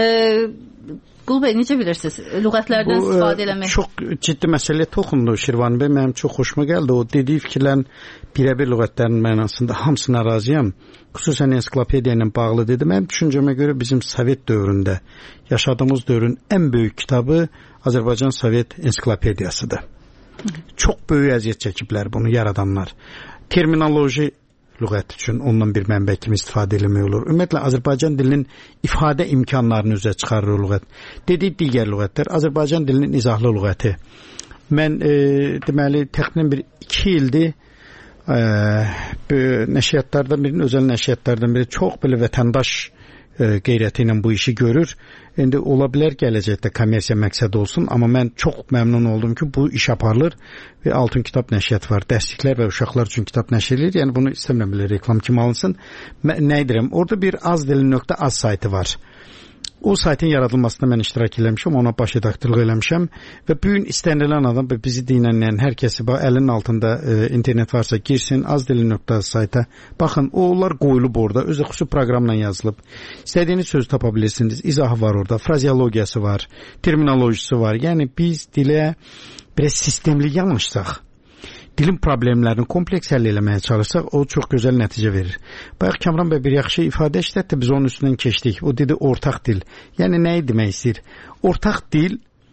Qul bəy, necə bilirsiniz? Lüğətlərdən bu, istifadə eləmək? Çox ciddi məsələyə toxundu Şirvani bəy. Mənim çox xoşuma gəldi. O dediyi fikirlərin birəbir lüğətlərin mənasında hamısına razıyam. Xüsusən ensiklopediya ilə bağlı dedi. Mənim düşüncəmə görə bizim Sovet dövründə yaşadığımız dövrün ən böyük kitabı Azərbaycan Sovet ensiklopediyasıdır. Çox böyük əziyyət çəkiblər bunu yaradanlar. Terminoloji lüğət üçün ondan bir mənbə kimi istifadə eləmək olur. Ümumiyyətlə Azərbaycan dilinin ifadə imkanlarını üzə çıxarır lüğət. Dediyi digər lüğətlər Azərbaycan dilinin izahlı lüğəti. Mən e, deməli təxminən bir iki ildir e, nəşriyyatlardan birinin, özəl nəşriyyatlardan biri çox belə vətəndaş e, qeyrəti ilə bu işi görür. İndi ola bilər gələcəkdə kommersiya məqsədi olsun, amma mən çox məmnun oldum ki, bu iş aparılır və Altın Kitab nəşriyyatı var. Dərsliklər və uşaqlar üçün kitab nəşr edilir. Yəni bunu istəmirəm belə reklam kimi alınsın. Nə edirəm? Orada bir azdili.az saytı var. O saytın yaradılmasında mən iştirak eləmişəm, ona baş redaktorluq eləmişəm və bu gün istənilən adam və bizi dinləyən hər kəsi əlinin altında e, internet varsa girsin azdili.az sayta. Baxın, onlar qoyulub orada, özü xüsusi proqramla yazılıb. İstədiyiniz sözü tapa bilirsiniz. İzahı var orada, frazeologiyası var, terminolojisi var. Yəni biz dilə biraz sistemli yanaşsaq, dilin problemlərini kompleks həll eləməyə çalışsaq, o çox gözəl nəticə verir. Bayaq Kamran bəy bir yaxşı ifadə işlətdi, biz onun üstündən keçdik. O dedi ortaq dil. Yəni nəyi demək istəyir? Ortaq dil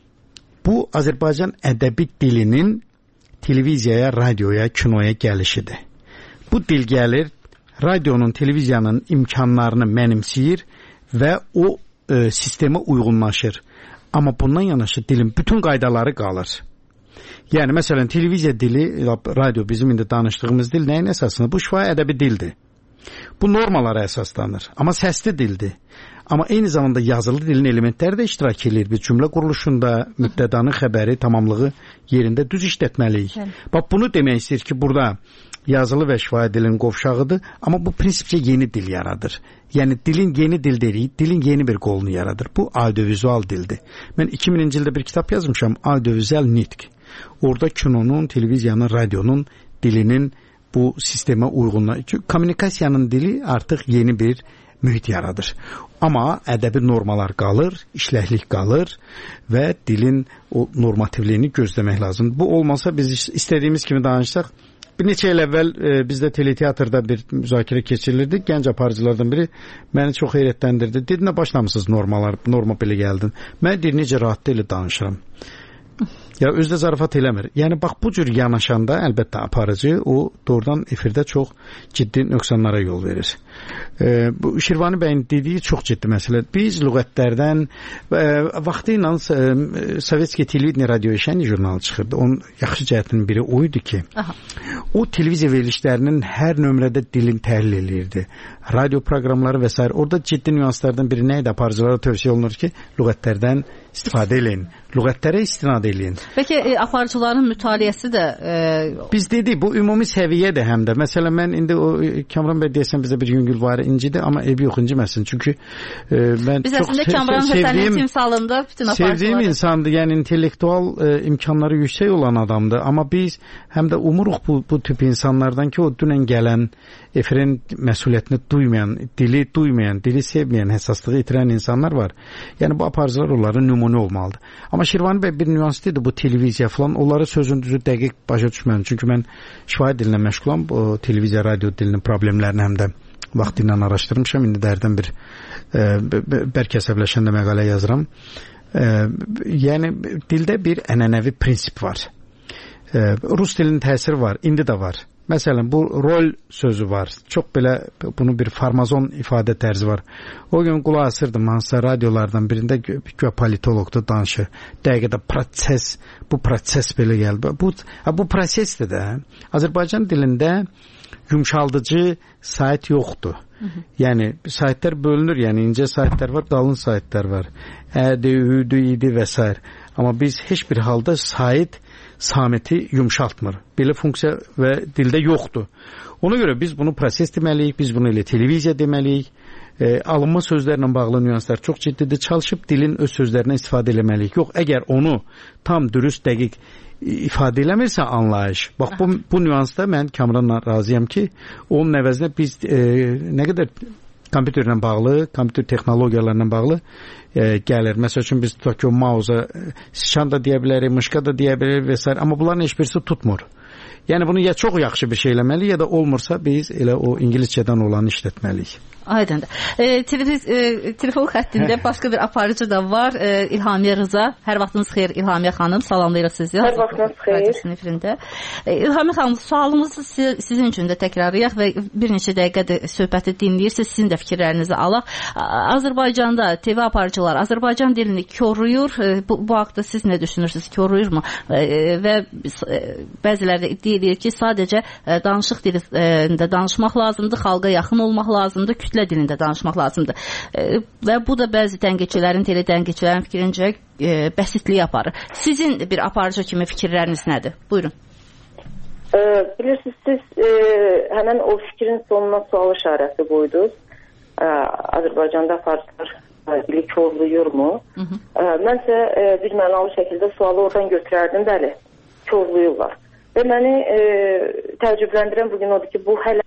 bu Azərbaycan ədəbi dilinin televiziyaya, radioya, kinoya gəlişidir. Bu dil gəlir, radionun, televiziyanın imkanlarını mənimsəyir və o e, sistemə uyğunlaşır. Amma bundan yanaşı dilin bütün qaydaları qalır. Yəni, məsələn, televiziya dili, radio bizim indi danışdığımız dil nəyin əsasında? Bu şifahi ədəbi dildir. Bu normalara əsaslanır. Amma səsli dildir. Amma eyni zamanda yazılı dilin elementləri də iştirak edir. Bir cümlə quruluşunda mübtədanın xəbəri, tamamlığı yerində düz işlətməliyik. Bax, bunu demək istəyir ki, burada yazılı və şifahi dilin qovşağıdır. Amma bu prinsipcə yeni dil yaradır. Yəni, dilin yeni dil deyirik, dilin yeni bir qolunu yaradır. Bu audiovizual dildir. Mən iki mininci ildə bir kitab yazmışam, audiovizual nitq. Orada kinonun, televiziyanın, radionun dilinin bu sistemə uyğunlaşır. Kommunikasiyanın dili artıq yeni bir mühit yaradır. Amma ədəbi normalar qalır, işləklik qalır və dilin o normativliyini gözləmək lazımdır. Bu olmasa biz istədiyimiz kimi danışsaq, bir neçə il əvvəl e, bizdə teleteatrda bir müzakirə keçirilirdi. Gənc aparıcılardan biri məni çox heyrətləndirdi. Dedi, nə başlamışsınız normalar, norma belə gəldin. Mən deyir, necə rahat deyil danışıram. Ya özdə zarafat eləmir. Yəni bax bu cür yanaşanda əlbəttə aparıcı o doğrudan efirdə çox ciddi nöqsanlara yol verir. E, bu Şirvani bəyin dediyi çox ciddi məsələdir. Biz lüğətlərdən e, vaxtı ilə e, Sovetski televiziya radio şəni jurnalı çıxırdı. Onun yaxşı cəhətinin biri o idi ki, aha, o televiziya verilişlərinin hər nömrədə dilin təhlil eləyirdi. Radio proqramları və s. Orada ciddi nüanslardan biri nə idi? Aparıcılara tövsiyə olunur ki, lüğətlərdən istifadə eləyin. Lüğətlərə istinad eləyin. Peki e, aparıcıların mütaliəsi də e... biz dedik bu ümumi səviyyədir həm də. Məsələn mən indi o Kamran bəy deyəsən bizə bir yüngül var incidir, amma evi yox inciməsin. Çünki e, mən biz çox əslində Kamran Həsənin timsalında bütün aparıcıları sevdiyim insandır. Yəni intellektual e, imkanları yüksək olan adamdır. Amma biz həm də umuruq bu, bu tip insanlardan ki, o dünən gələn efirin məsuliyyətini duymayan, dili duymayan, dili sevməyən, həssaslığı itirən insanlar var. Yəni bu aparıcılar onların nümunəsi nümunə olmalıdır. Amma Şirvani bəy bir nüans dedi, bu televiziya falan, onları sözün düzü dəqiq başa düşmədim. Çünki mən şifahi dilinə məşğulam, bu televiziya, radio dilinin problemlərini həm də vaxtı ilə araşdırmışam. İndi dərdən bir e, bərk əsəbləşəndə məqalə yazıram. E, yəni dildə bir ənənəvi prinsip var. E, Rus dilinin təsiri var, indi də var. Məsələn, bu rol sözü var. Çox belə bunu bir farmazon ifadə tərzi var. O gün qulaq asırdım hansısa radiolardan birində gö politologda danışır. Dəqiqədə proses, bu proses belə gəldi. Bu bu prosesdir də. Azərbaycan dilində yumşaldıcı sait yoxdur. Hı -hı. Yəni saitlər bölünür, yəni incə saitlər var, qalın saitlər var. Ədi, üdü, idi və s. Amma biz heç bir halda sait samiti yumşaltmır. Belə funksiya və dildə yoxdur. Ona görə biz bunu proses deməliyik, biz bunu elə televiziya deməliyik. E, alınma sözlərlə bağlı nüanslar çox ciddidir. Çalışıb dilin öz sözlərindən istifadə eləməliyik. Yox, əgər onu tam dürüst, dəqiq ifadə eləmirsə anlayış. Bax bu, bu nüansda mən Kamranla razıyam ki, onun əvəzinə biz e, nə qədər kompüterlə bağlı, kompüter texnologiyalarla bağlı e, gəlir. Məsəl üçün biz tutaq ki, o mausa sıçan da deyə bilərik, mışqa da deyə bilərik və s. Amma bunların heç birisi tutmur. Yəni bunu ya çox yaxşı bir şey eləməliyik, ya da olmursa biz elə o ingiliscədən olanı işlətməliyik. Aydındır. E, televiz, e, telefon xəttində başqa bir aparıcı da var. E, İlhamiyə Rıza. Hər vaxtınız xeyir İlhamiyə xanım. Salamlayırıq sizi. Hər vaxtınız xeyir. E, İlhamiyə xanım, sualımızı siz, sizin üçün də təkrarlayaq və bir neçə dəqiqədir söhbəti dinləyirsiniz. Sizin də fikirlərinizi alaq. Azərbaycanda T V aparıcılar Azərbaycan dilini koruyur. E, bu, bu haqda siz nə düşünürsünüz? Koruyurmu? E, və e, bəziləri də iddia edir ki, sadəcə e, danışıq dilində danışmaq lazımdır, xalqa yaxın olmaq lazımdır, kütlə dilində danışmaq lazımdır. E, və bu da bəzi tənqidçilərin, tele tənqidçilərin fikrincə e, bəsitliyi aparır. Sizin bir aparıcı kimi fikirləriniz nədir? Buyurun. E, bilirsiniz, siz e, həmən o fikrin sonuna sual işarəsi qoydunuz. E, Azərbaycanda aparıcılar dili korluyurmu? Hı -hı. E, mənsə e, bir mənalı şəkildə sualı oradan götürərdim. Bəli, korluyurlar. Və məni e, təəccübləndirən bugün odur ki, bu hələ...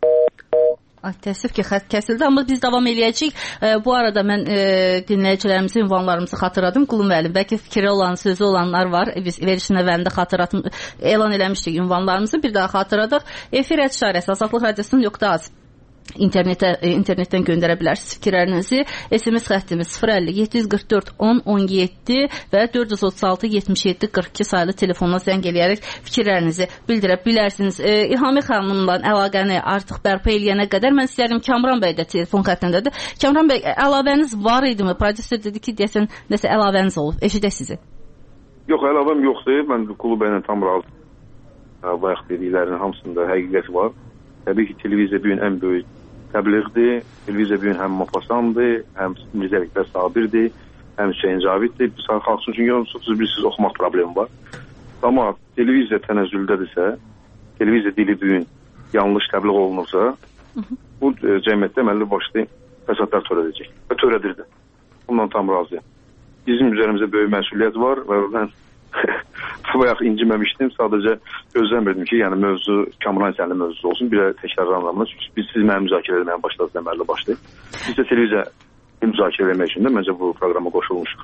Ay, təəssüf ki, xətt kəsildi, amma biz davam eləyəcəyik. E, bu arada mən e, dinləyicilərimizin ünvanlarımızı xatırladım. Qulu müəllim, bəlkə fikri olan, sözü olanlar var. E, biz verişin əvvəlində xatırlatım, elan eləmişdik ünvanlarımızı. Bir daha xatırladıq. Efir ətşarəsi Azadlıq Radiosunun .az İnternetə, internetdən göndərə bilərsiniz fikirlərinizi. S M S xəttimiz sıfır əlli yeddi yüz qırx dörd on on yeddi və dörd yüz otuz altı yetmiş yeddi qırx iki sayılı telefonla zəng eləyərək fikirlərinizi bildirə bilərsiniz. E, İlhamiyə xanımla əlaqəni artıq bərpa eləyənə qədər mən istəyirəm, Kamran bəy də telefon xəttindədir. Kamran bəy, əlavəniz var idimi? Prodüser dedi ki, deyəsən nəsə əlavəniz olub. Eşidək sizi. Yox, əlavəm yoxdur. Mən Qulu bəylə tam razı. Bayaq dediklərinin hamısında həqiqət var. Təbii ki, televiziya bu gün ən böyük təbliğdir. Televiziya bu gün həm Mopasandır, həm Mirzəliklər Sabirdir, həm Hüseyin Caviddir. Biz xalq üçün bilirsiniz, bilirsiniz, oxumaq problemi var. Amma televiziya tənəzzüldədirsə, televiziya dili bu gün yanlış təbliğ olunursa, hı -hı. bu cəmiyyətdə əməlli başlı fəsadlar törədəcək. Və törədirdi. Bundan tam razıyam. Bizim üzərimizdə böyük məsuliyyət var və mən bayaq inciməmişdim. Sadəcə gözləmirdim ki, yəni mövzu Kamran sənli mövzusu olsun. Bir də təkrarlanmamına. Çünki biz siz mənim müzakirə etməyə başladınız əməlli başlı. Biz də televiziya müzakirə etmək üçün də məncə bu proqrama qoşulmuşuq.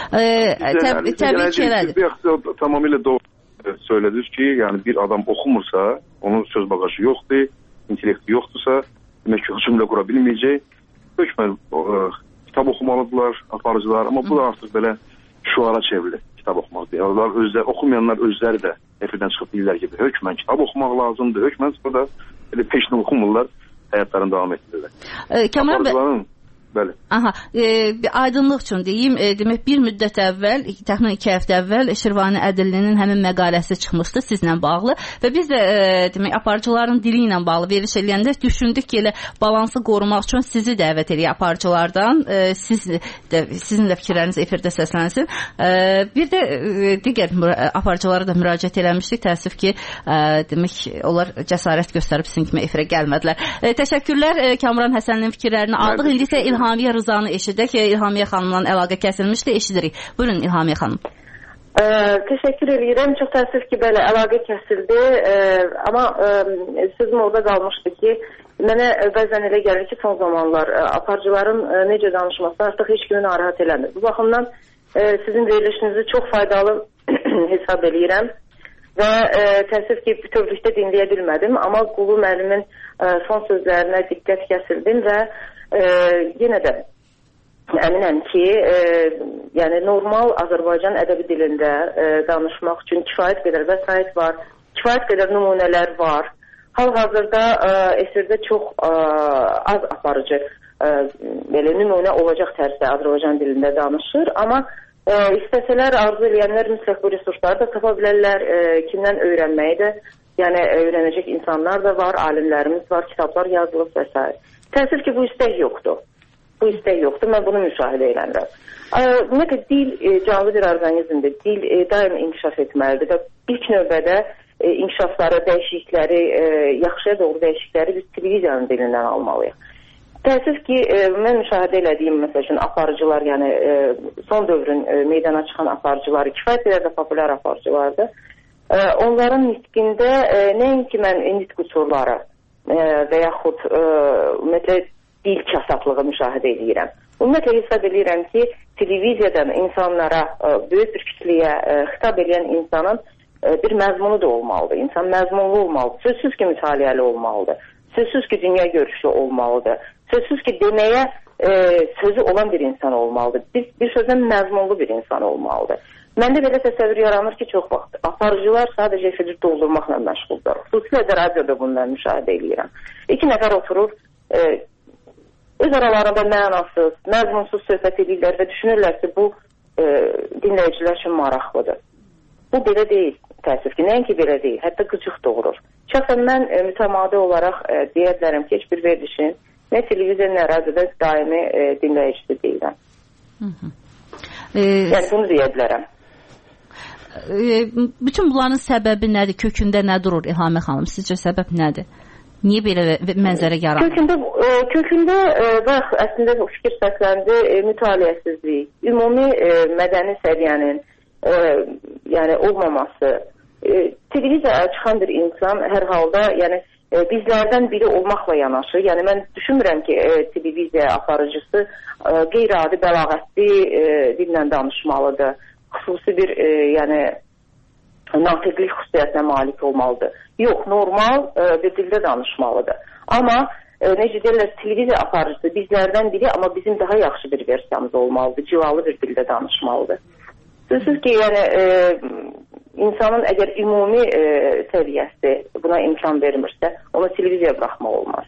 Təbii ki, elədir. Tamamilə doğru söylədiniz ki, yəni bir adam oxumursa, onun söz bagajı yoxdur, intellekti yoxdursa, demək ki, cümlə qura bilməyəcək. Hökmən kitab oxumalıdırlar, aparıcılar, amma bu da artıq belə şuara çevrilir. Kitab oxumaq deyil. Onlar özləri, oxumayanlar özləri də efirdən çıxıb deyirlər ki, hökmən kitab oxumaq lazımdır. Hökmən sonra elə peşini oxumurlar, həyatlarını davam etdirirlər. E, Kamran bəy, bəli. Aha, e, bir aydınlıq üçün deyim, e, demək bir müddət əvvəl, təxminən iki həftə əvvəl Şirvani Ədillinin həmin məqaləsi çıxmışdı sizlə bağlı və biz də e, demək aparıcıların dili ilə bağlı veriş eləyəndə düşündük ki, elə balansı qorumaq üçün sizi dəvət eləyək aparıcılardan, e, siz də, sizin də fikirləriniz efirdə səslənsin. E, bir də e, digər aparıcılara da müraciət eləmişdik. Təəssüf ki, e, demək onlar cəsarət göstərib sizin kimi efirə gəlmədilər. E, təşəkkürlər e, Kamran Həsənlinin fikirlərini aldıq. İndi isə İlhamiyə Rızanı eşidək. İlhamiyə xanımla əlaqə kəsilmişdi. Eşidirik. Buyurun İlhamiyə xanım. Ə, təşəkkür edirəm. Çox təəssüf ki, belə əlaqə kəsildi. Ə, amma ə, sözüm orada qalmışdı ki, mənə bəzən elə gəlir ki, son zamanlar ə, aparıcıların ə, necə danışması artıq heç kimi narahat eləmir. Bu baxımdan e, sizin verilişinizi çox faydalı hesab edirəm və e, təəssüf ki, bütövlükdə dinləyə bilmədim, amma Qulu müəllimin e, son sözlərinə diqqət kəsildim və e, yenə də əminəm ki, e, yəni normal Azərbaycan ədəbi dilində e, danışmaq üçün kifayət qədər vəsait var, kifayət qədər nümunələr var. Hal-hazırda e, efirdə çox e, az aparıcı e, belə nümunə olacaq tərzdə Azərbaycan dilində danışır, amma e, istəsələr, arzu edənlər mütləq bu resursları da tapa bilərlər, e, kimdən öyrənməyi də, yəni öyrənəcək insanlar da var, alimlərimiz var, kitablar yazılıb və s. Təəssüf ki, bu istək yoxdur. Bu istək yoxdur, mən bunu müşahidə edirəm. Ümumiyyətlə, dil e, canlı bir orqanizmdir, dil e, daim inkişaf etməlidir və ilk növbədə e, inkişafları, dəyişiklikləri, e, yaxşıya doğru dəyişiklikləri biz televiziyanın dilindən almalıyıq. Təəssüf ki, e, mən müşahidə elədiyim, məsəl üçün, aparıcılar, yəni e, son dövrün e, meydana çıxan aparıcıları, kifayət qədər də populyar aparıcılardır. E, onların nitqində e, nəinki mən nitq qüsurları e, və yaxud e, ümumiyyətlə dil kasatlığı müşahidə edirəm. Ümumiyyətlə hesab edirəm ki, televiziyadan insanlara, e, böyük bir kütləyə e, xitab edən insanın e, bir məzmunu da olmalıdır. İnsan məzmunlu olmalıdır. Sözsüz ki, mütaliəli olmalıdır. Sözsüz ki, dünya görüşü olmalıdır. Sözsüz ki, deməyə e, sözü olan bir insan olmalıdır. Bir, bir sözdən məzmunlu bir insan olmalıdır. Məndə belə təsəvvür yaranır ki, çox vaxt aparıcılar sadəcə efiri doldurmaqla məşğuldur. Xüsusilə də radioda bundan müşahidə edirəm. İki nəfər oturur, e, öz aralarında mənasız, məzmunsuz söhbət edirlər və düşünürlər ki, bu e, dinləyicilər üçün maraqlıdır. Bu belə deyil, təəssüf ki, nəinki belə deyil, hətta qıcıq doğurur. Şəxsən mən e, mütəmadi olaraq e, deyə bilərəm ki, heç bir verilişin nə televiziya, nə radioda daimi e, dinləyicisi deyiləm. E, yəni bunu deyə bilərəm. E, bütün bunların səbəbi nədir? Kökündə nə durur İlhamə xanım? Sizcə səbəb nədir? Niyə belə mənzərə yaranır? Kökündə, e, kökündə e, bax, əslində fikir səsləndi, e, mütaliəsizlik, ümumi e, mədəni səviyyənin e, yəni olmaması. E, televiziyaya çıxan bir insan hər halda, yəni e, bizlərdən biri olmaqla yanaşı, yəni mən düşünmürəm ki, e, televiziya aparıcısı e, qeyri-adi, bəlağətli e, dillə danışmalıdır. Xüsusi bir e, yəni natiqlik xüsusiyyətinə malik olmalıdır. Yox, normal e, bir dildə danışmalıdır. Amma e, necə deyirlər, televiziya aparıcısı bizlərdən biri, amma bizim daha yaxşı bir versiyamız olmalıdır. Civalı bir dildə danışmalıdır. Sözsüz ki, yəni e, insanın əgər ümumi e, səviyyəsi buna imkan vermirsə, ona televiziya buraxmaq olmaz.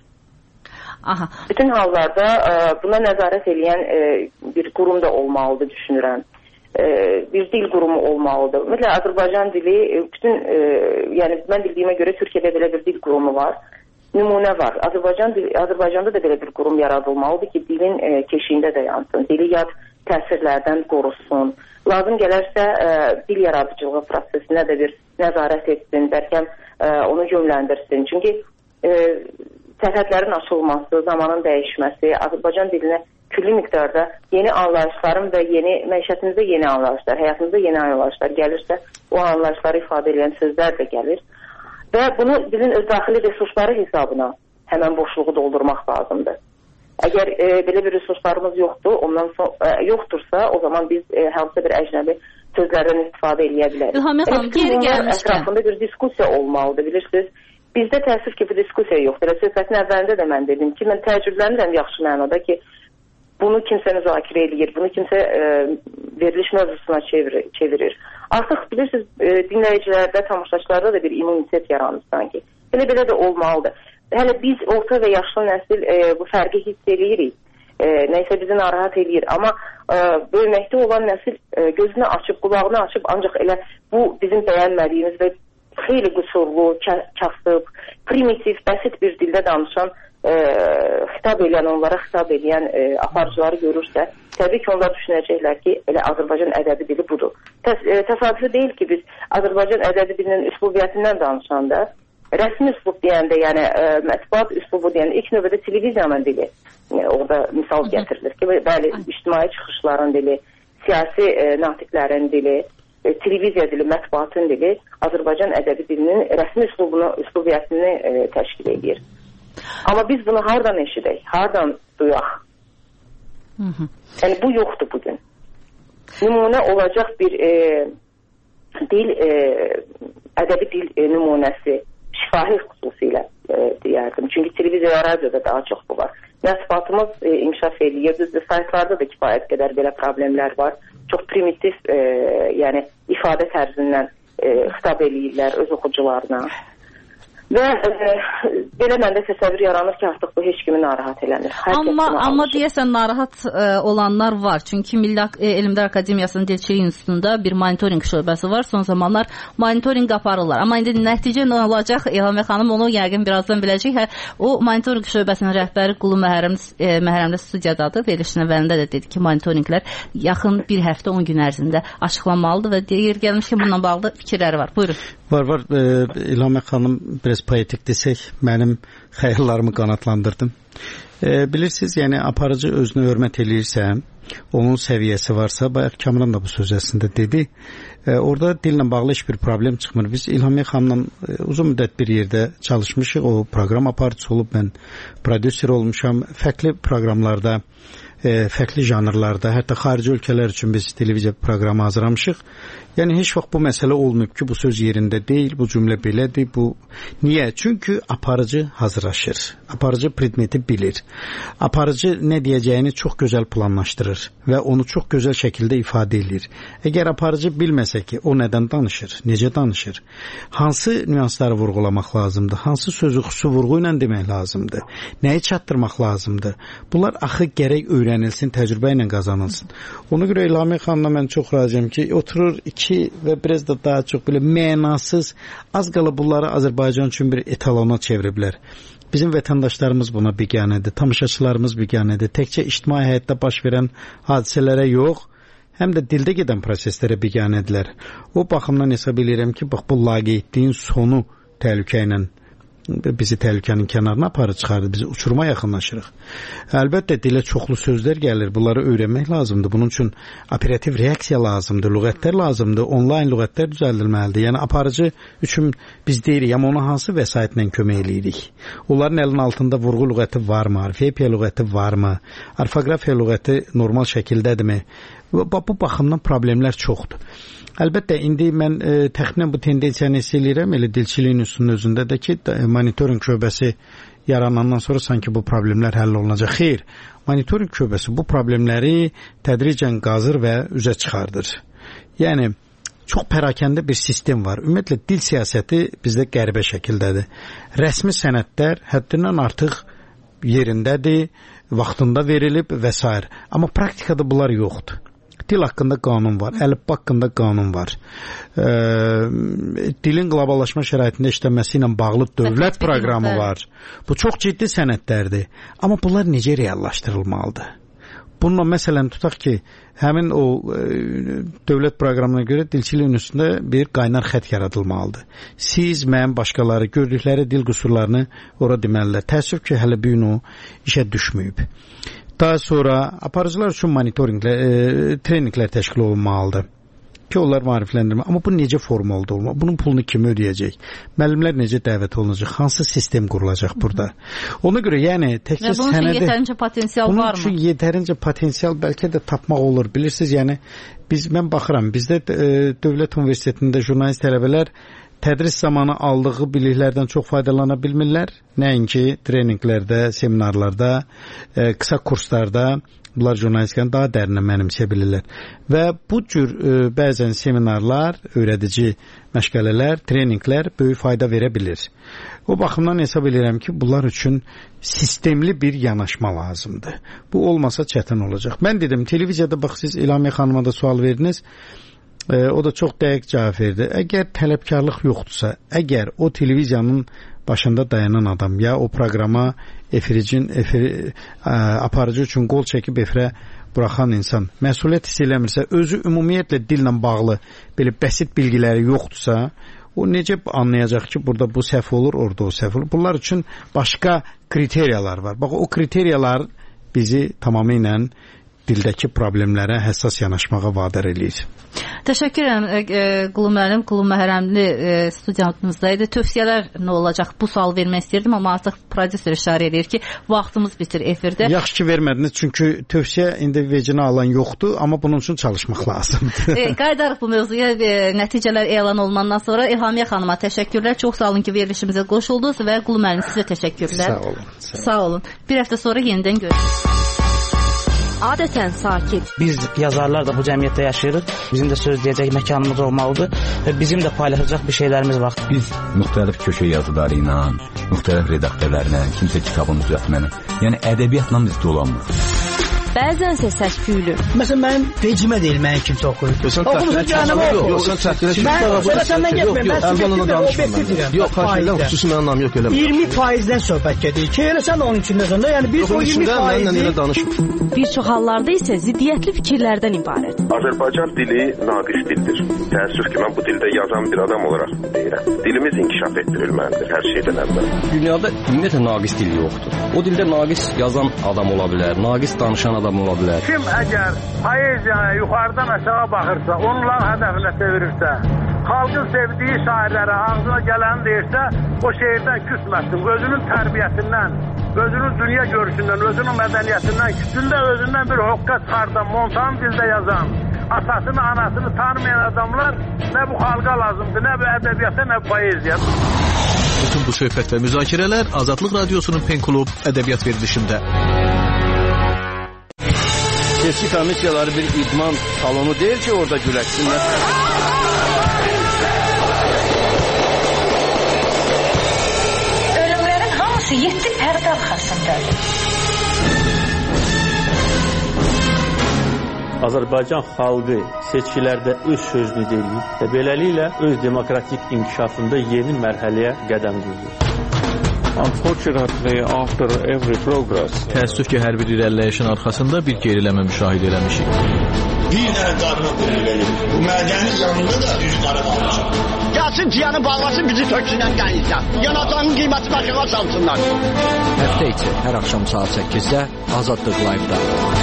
Aha. Bütün hallarda e, buna nəzarət edən e, bir qurum da olmalıdır, düşünürəm. E, bir dil qurumu olmalıdır. Ümumiyyətlə, Azərbaycan dili, bütün, e, yəni mən bildiyimə görə Türkiyədə belə bir dil qurumu var, nümunə var. Azərbaycan dili, Azərbaycanda da belə bir qurum yaradılmalıdır ki, dilin e, keşiyində də yansın, dili yad təsirlərdən qorusun. Lazım gələrsə e, dil yaradıcılığı prosesinə də bir nəzarət etsin, bəlkə e, onu yönləndirsin. Çünki e, sərhədlərin açılması, zamanın dəyişməsi, Azərbaycan dilinə külli miqdarda yeni anlayışların və yeni məişətimizdə yeni anlayışlar, həyatımızda yeni anlayışlar gəlirsə, o anlayışları ifadə edən sözlər də gəlir. Və bunu dilin öz daxili resursları hesabına həmən boşluğu doldurmaq lazımdır. Əgər e, belə bir resurslarımız yoxdur, ondan son, e, yoxdursa, o zaman biz e, hansısa bir əcnəbi sözlərdən istifadə edə bilərik. İlhamə xanım, geri gəlmişkən. Ətrafında bir diskusiya olmalıdır, bilirsiniz. Bizdə təəssüf ki, bu diskusiya yoxdur. Söhbətin əvvəlində də mən dedim ki, mən təəccüblənirəm yaxşı mənada ki, bunu kimsə müzakirə edir, bunu kimsə e, veriliş mövzusuna çevirir. çevirir. Artıq bilirsiniz, e, dinləyicilərdə, tamaşaçılarda da bir immunitet yaranır sanki. Belə-belə də olmalıdır. Hələ biz orta və yaşlı nəsil e, bu fərqi hiss edirik. E, nəysə bizi narahat edir. Amma e, böyüməkdə olan nəsil e, gözünü açıb, qulağını açıb, ancaq elə bu bizim bəyənmədiyimiz və xeyli qüsurlu, kasıb, primitiv, bəsit bir dildə danışan e, xitab edən, onlara xitab edən e, aparıcıları görürsə, təbii ki, onlar düşünəcəklər ki, elə Azərbaycan ədəbi dili budur. Təs e, təsadüfi deyil ki, biz Azərbaycan ədəbi dilinin üslubiyyətindən danışanda, rəsmi üslub deyəndə, yəni e, mətbuat üslubu deyəndə, ilk növbədə televiziyanın dili e, orada misal gətirilir ki, bəli, ictimai çıxışların dili, siyasi e, natiqlərin dili, e, televiziya dili, mətbuatın dili Azərbaycan ədəbi dilinin rəsmi üslubunu, üslubiyyətini e, təşkil edir. Amma biz bunu hardan eşidək, hardan duyaq? Hı -hı. Yəni bu yoxdur bugün. nümunə olacaq bir e, dil, e, ədəbi dil e, nümunəsi şifahi xüsusilə e, deyərdim. Çünki televiziya və radioda daha çox bu var. Mətbuatımız e, inkişaf edir. Düzdür, saytlarda da kifayət qədər belə problemlər var. Çox primitiv, e, yəni ifadə tərzindən e, xitab eləyirlər öz oxucularına. Və e, belə məndə təsəvvür yaranır ki, artıq bu heç kimi narahat eləmir. Hər amma amma deyəsən narahat e, olanlar var. Çünki Milli e, Elmlər Akademiyasının Dilçilik İnstitutunda bir monitorinq şöbəsi var. Son zamanlar monitorinq aparırlar. Amma indi nəticə nə olacaq? İlham xanım onu yəqin birazdan biləcək. Hə, o monitorinq şöbəsinin rəhbəri Qulu Məhrəm e, Məhrəmdə studiyadadır. Verilişin əvvəlində də dedi ki, monitorinqlər yaxın bir həftə on gün ərzində açıqlanmalıdır və deyir gəlmiş ki, bununla bağlı fikirləri var. Buyurun. Var var. E, İlham xanım biraz poetik desək, mənim xəyallarımı qanatlandırdım. E, bilirsiniz, yəni aparıcı özünü hörmət eləyirsə, onun səviyyəsi varsa, bayaq Kamran da bu söz əslində dedi, e, orada dillə bağlı heç bir problem çıxmır. Biz İlham xanımla e, uzun müddət bir yerdə çalışmışıq, o proqram aparıcısı olub, mən prodüser olmuşam, fərqli proqramlarda, e, fərqli janrlarda, hətta xarici ölkələr üçün biz televiziya proqramı hazırlamışıq. Yəni heç vaxt bu məsələ olmayıb ki, bu söz yerində deyil, bu cümlə belədir, bu niyə? Çünki aparıcı hazırlaşır. Aparıcı predmeti bilir. Aparıcı nə deyəcəyini çox gözəl planlaşdırır və onu çox gözəl şəkildə ifadə edir. Əgər aparıcı bilməsə ki, o nədən danışır, necə danışır, hansı nüansları vurğulamaq lazımdır, hansı sözü xüsusi vurğu ilə demək lazımdır, nəyi çatdırmaq lazımdır. Bunlar axı gərək öyrənilsin, təcrübə ilə qazanılsın. Ona görə İlham xanımla mən çox razıyam ki, oturur iki və biraz da daha çox belə mənasız, az qala bunları Azərbaycan üçün bir etalona çeviriblər. Bizim vətəndaşlarımız buna biganədir, tamaşaçılarımız biganədir. Təkcə ictimai həyatda baş verən hadisələrə yox, həm də dildə gedən proseslərə biganədirlər. O baxımdan hesab edirəm ki, bax bu laqeydliyin sonu təhlükə ilə bizi təhlükənin kənarına aparır çıxardır, bizi uçuruma yaxınlaşırıq. Əlbəttə dilə çoxlu sözlər gəlir, bunları öyrənmək lazımdır. Bunun üçün operativ reaksiya lazımdır, lüğətlər lazımdır, onlayn lüğətlər düzəldilməlidir. Yəni aparıcı üçün biz deyirik, amma ona hansı vəsaitlə kömək eləyirik? Onların əlinin altında vurğu lüğəti varmı? Orfoepiya lüğəti varmı? Orfoqrafiya lüğəti normal şəkildədirmi? Bu baxımdan problemlər çoxdur. Əlbəttə, indi mən e, təxminən bu tendensiyanı hiss eləyirəm, elə dilçiliyin üstünün özündə də ki, monitorinq şöbəsi yaranandan sonra sanki bu problemlər həll olunacaq. Xeyr, monitorinq şöbəsi bu problemləri tədricən qazır və üzə çıxardır. Yəni, çox pərakəndə bir sistem var. Ümumiyyətlə, dil siyasəti bizdə qəribə şəkildədir. Rəsmi sənədlər həddindən artıq yerindədir, vaxtında verilib və s. Amma praktikada bunlar yoxdur. Dil haqqında qanun var, əlifba haqqında qanun var. E, dilin qloballaşma şəraitində işlənməsi ilə bağlı dövlət proqramı var. Bu çox ciddi sənədlərdir. Amma bunlar necə reallaşdırılmalıdır? Bununla məsələn tutaq ki, həmin o e, dövlət proqramına görə dilçiliyin üstündə bir qaynar xətt yaradılmalıdır. Siz, mən, başqaları gördükləri dil qüsurlarını ora deməlilər. Təəssüf ki, hələ bu gün o işə düşməyib. Daha sonra aparıcılar üçün monitorinqlər, e, treninqlər təşkil olunmalıdır ki, onlar maarifləndirmə. Amma bu necə formalı olmalı? Bunun pulunu kim ödəyəcək? Müəllimlər necə dəvət olunacaq? Hansı sistem qurulacaq burada? Ona görə yəni təkcə sənədi... Bunun üçün yetərincə potensial bunun var mı? Bunun üçün yetərincə potensial bəlkə də tapmaq olur. Bilirsiniz, yəni biz, mən baxıram, bizdə e, Dövlət Universitetində jurnalist tələbələr tədris zamanı aldığı biliklərdən çox faydalana bilmirlər. Nəinki treninqlərdə, seminarlarda, e, qısa kurslarda bunlar jurnalistlərin daha dərinə mənimsəyə bilirlər. Və bu cür e, bəzən seminarlar, öyrədici məşğələlər, treninqlər böyük fayda verə bilir. O baxımdan hesab edirəm ki, bunlar üçün sistemli bir yanaşma lazımdır. Bu olmasa çətin olacaq. Mən dedim, televiziyada bax, siz İlhamiyə xanıma da sual verdiniz. E, o da çox dəqiq cavab verdi. Əgər tələbkarlıq yoxdursa, əgər o televiziyanın başında dayanan adam ya o proqrama efiricin, efiri, ə, aparıcı üçün qol çəkib efirə buraxan insan məsuliyyət hiss eləmirsə, özü ümumiyyətlə dillə bağlı belə bəsit bilgiləri yoxdursa, o necə anlayacaq ki, burada bu səhv olur, orada o səhv olur? Bunlar üçün başqa kriteriyalar var. Bax, o kriteriyalar bizi tamamilə dildəki problemlərə həssas yanaşmağa vadar eləyir. Təşəkkür edirəm Qulu müəllim, Qulu Məhrəmli studiyamızdaydı. Tövsiyələr nə olacaq? Bu sual vermək istirdim, amma artıq prodüser işarə edir ki, vaxtımız bitir efirdə. Yaxşı ki vermədiniz, çünki tövsiyə indi vecinə alan yoxdur, amma bunun üçün çalışmaq lazımdır. e, qaydarıq bu mövzuya, e, nəticələr elan olmandan sonra. İlhamiyə xanıma təşəkkürlər. Çox sağ olun ki, verilişimizə qoşuldunuz və Qulu müəllim sizə təşəkkürlər. Sağ olun. Sağ olun. Sağ olun. Bir həftə sonra yenidən görüşürüz. Adətən sakit. Biz yazarlar da bu cəmiyyətdə yaşayırıq. Bizim də söz deyəcək məkanımız olmalıdır və bizim də paylaşacaq bir şeylərimiz var. Biz müxtəlif köşə yazıları ilə, müxtəlif redaktorlarla, kimsə kitabını düzəltməni, yəni ədəbiyyatla biz dolanmırıq. Bəzənsə səs-küylü. Məsələn, mənim vecimə deyil, mənim kimsə oxuyur. Oxumusun canım o. Yox, sən çəkdirə ki, mən səndən getməyim, mən subjektiv və obyektiv deyirəm. Yox, xaşirdən xüsusi mənim anlam yox, eləmə. iyirmi faizdən söhbət gedir ki, elə sən onun içindəsən də, yəni biz o iyirmi faizi... Bir çox hallarda isə ziddiyyətli fikirlərdən ibarət. Azərbaycan dili naqis dildir. Təəssüf ki, mən bu dildə yazan bir adam olaraq deyirəm. Dilimiz inkişaf etdirilməlidir hər şeydən əvvəl. Dünyada ümumiyyətlə naqis dil yoxdur. O dildə naqis yazan adam ola bilər, naqis danışan adam ola bilər. Kim əgər poeziyaya yuxarıdan aşağı baxırsa, onların hədəfinə çevirirsə, xalqın sevdiyi şairlərə ağzına gələni deyirsə, o şeirdən küsməsin. Özünün tərbiyəsindən, özünün dünya görüşündən, özünün mədəniyyətindən, küçündə özündən bir hoqqa çıxardan, montan dildə yazan, atasını, anasını tanımayan adamlar nə bu xalqa lazımdır, nə bu ədəbiyyata, nə bu poeziya. Bütün bu söhbət və müzakirələr Azadlıq Radiosunun Pen Klub ədəbiyyat verilişində. Seçki komissiyaları bir idman salonu deyil ki, orada güləşsinlər. Ölümlərin hamısı yeddi pərdə arxasındadır. Azərbaycan xalqı seçkilərdə öz sözünü deyir və beləliklə öz demokratik inkişafında yeni mərhələyə qədəm qoyur. Unfortunately, after every progress, təəssüf ki, hər bir irəliləyişin arxasında bir geriləmə müşahidə eləmişik. Bir dənə qarına qırılır. Bu mədənin yanında da düz qarı qalmışıq. Gəlsin ciyanı bağlasın, bizi töksünlər qənizdən. Yanacağın qiyməti başına salsınlar. Həftə içi hər axşam saat səkkizdə Azadlıq Live-da.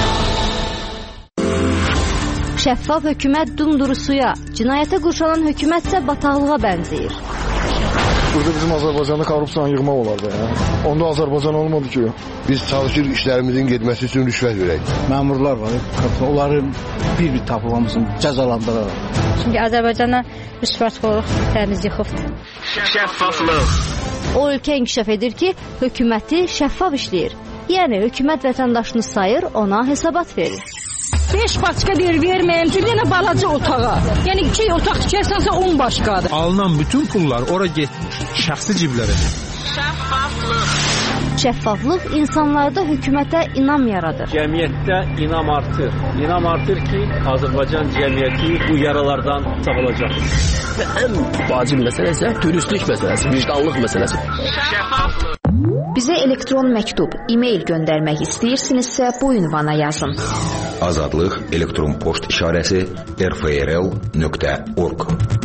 Şəffaf hökumət dumduru suya, cinayətə qurşalan hökumətsə bataqlığa bənzəyir. Burada bizim Azərbaycanda korrupsiyanı yığmaq olar da ya. Onda Azərbaycan olmadı ki. Biz çalışırıq işlərimizin getməsi üçün rüşvət verək. Məmurlar var, onları bir-bir tapılmamızın cəzalandıraraq. Çünki Azərbaycana rüşvətxorluq təmiz yıxıbdır. Şəffaflıq. O ölkə inkişaf edir ki, hökuməti şəffaf işləyir. Yəni hökumət vətəndaşını sayır, ona hesabat verir. beş başqa bir verməyəm ki, yenə balaca otağa. Yəni iki otaq tikərsənsə on başqadır. Alınan bütün pullar ora getmiş, şəxsi ciblərə. Şəffaflıq. Şəffaflıq insanlarda hökumətə inam yaradır. Cəmiyyətdə inam artır. İnam artır ki, Azərbaycan cəmiyyəti bu yaralardan sağalacaq. Və ən vacib məsələ isə dürüstlük məsələsi, vicdanlıq məsələsi. Şəffaflıq. Bizə elektron məktub, e-mail göndərmək istəyirsinizsə bu ünvana yazın. Azadlıq elektron poçt işarəsi r f r l nöqtə org.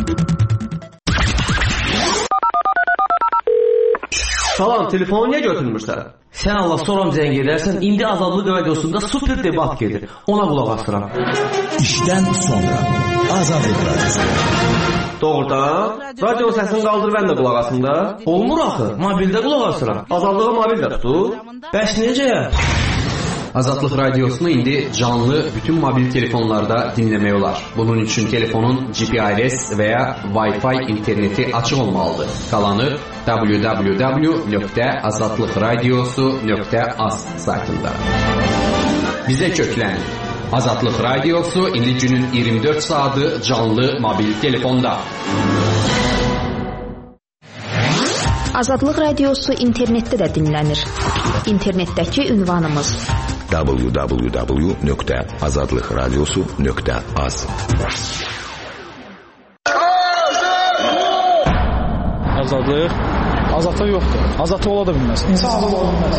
Salam, telefonu niyə götürmürsən? Sən Allah soram zəng edərsən, indi Azadlıq Radiosunda super debat gedir. Ona qulaq asıram. İşdən sonra Azadlıq Radiosu. Doğrudan, radio səsini qaldır, mən də qulaq asım da. Olmur axı, mobildə qulaq asıram. Azadlığı mobildə tutur. Bəs necə? Azadlıq Radiosunu indi canlı bütün mobil telefonlarda dinləmək olar. Bunun üçün telefonun G P R S və ya Wi-Fi interneti açıq olmalıdır. Qalanı w w w nöqtə azadlıq radiosu nöqtə az saytında. Bizə köklən. Azadlıq Radiosu indi günün iyirmi dörd saatı canlı mobil telefonda. Azadlıq Radiosu internetdə də dinlənir. İnternetdəki ünvanımız w w w nöqtə azadlıq radiosu nöqtə az. Azadlıq? Azadlıq yoxdur. Azadlıq ola da bilməz. İnsan azad ola bilməz.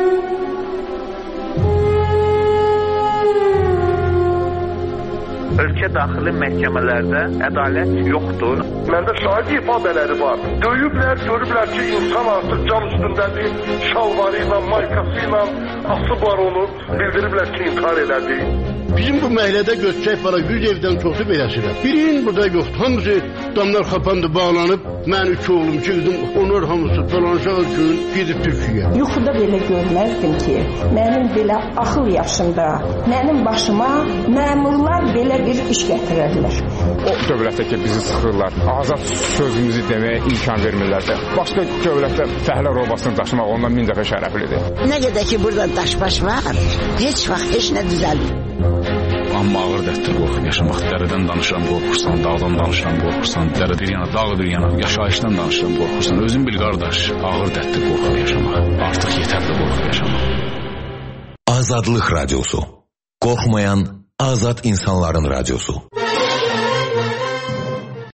Öz ölkə daxili məhkəmələrdə ədalət yoxdur. Məndə şahid ifadələri var. Döyüblər, görüblər ki, insan artıq can üstündədir, şalvarı ilə, maykası ilə asıb var onu, bildiriblər ki, intihar elədi. Bizim bu məhəllədə göstərək var, yüz evdən çoxu beləsirlər. Birinin burada yoxdur. Hamısı damlar xapandı, bağlanıb. Mən üç oğlum, iki qızım, onlar hamısı dolanışaq üçün gedib Türkiyəyə. Yuxuda belə görməzdim ki, mənim belə axıl yaşında, mənim başıma məmurlar belə bir iş gətirərlər. O dövlətdə ki, bizi sıxırlar, azad sözümüzü deməyə imkan vermirlər. Başqa dövlətdə fəhlə robasını daşımaq ondan min dəfə şərəflidir. Nə qədər ki, burada daşbaş var, heç vaxt heç nə düzəlmir. Amma ağır dərddir qorxub yaşamaq. Dərədən danışıram, qorxursan, dağdan danışıram, qorxursan, dərə bir yana, dağ bir yana, yaşayışdan danışıram, qorxursan. Özün bil qardaş, ağır dərddir qorxub yaşamaq. Artıq yetərli qorxub yaşamaq. Azadlıq Radyosu. Qorxmayan azad insanların radyosu.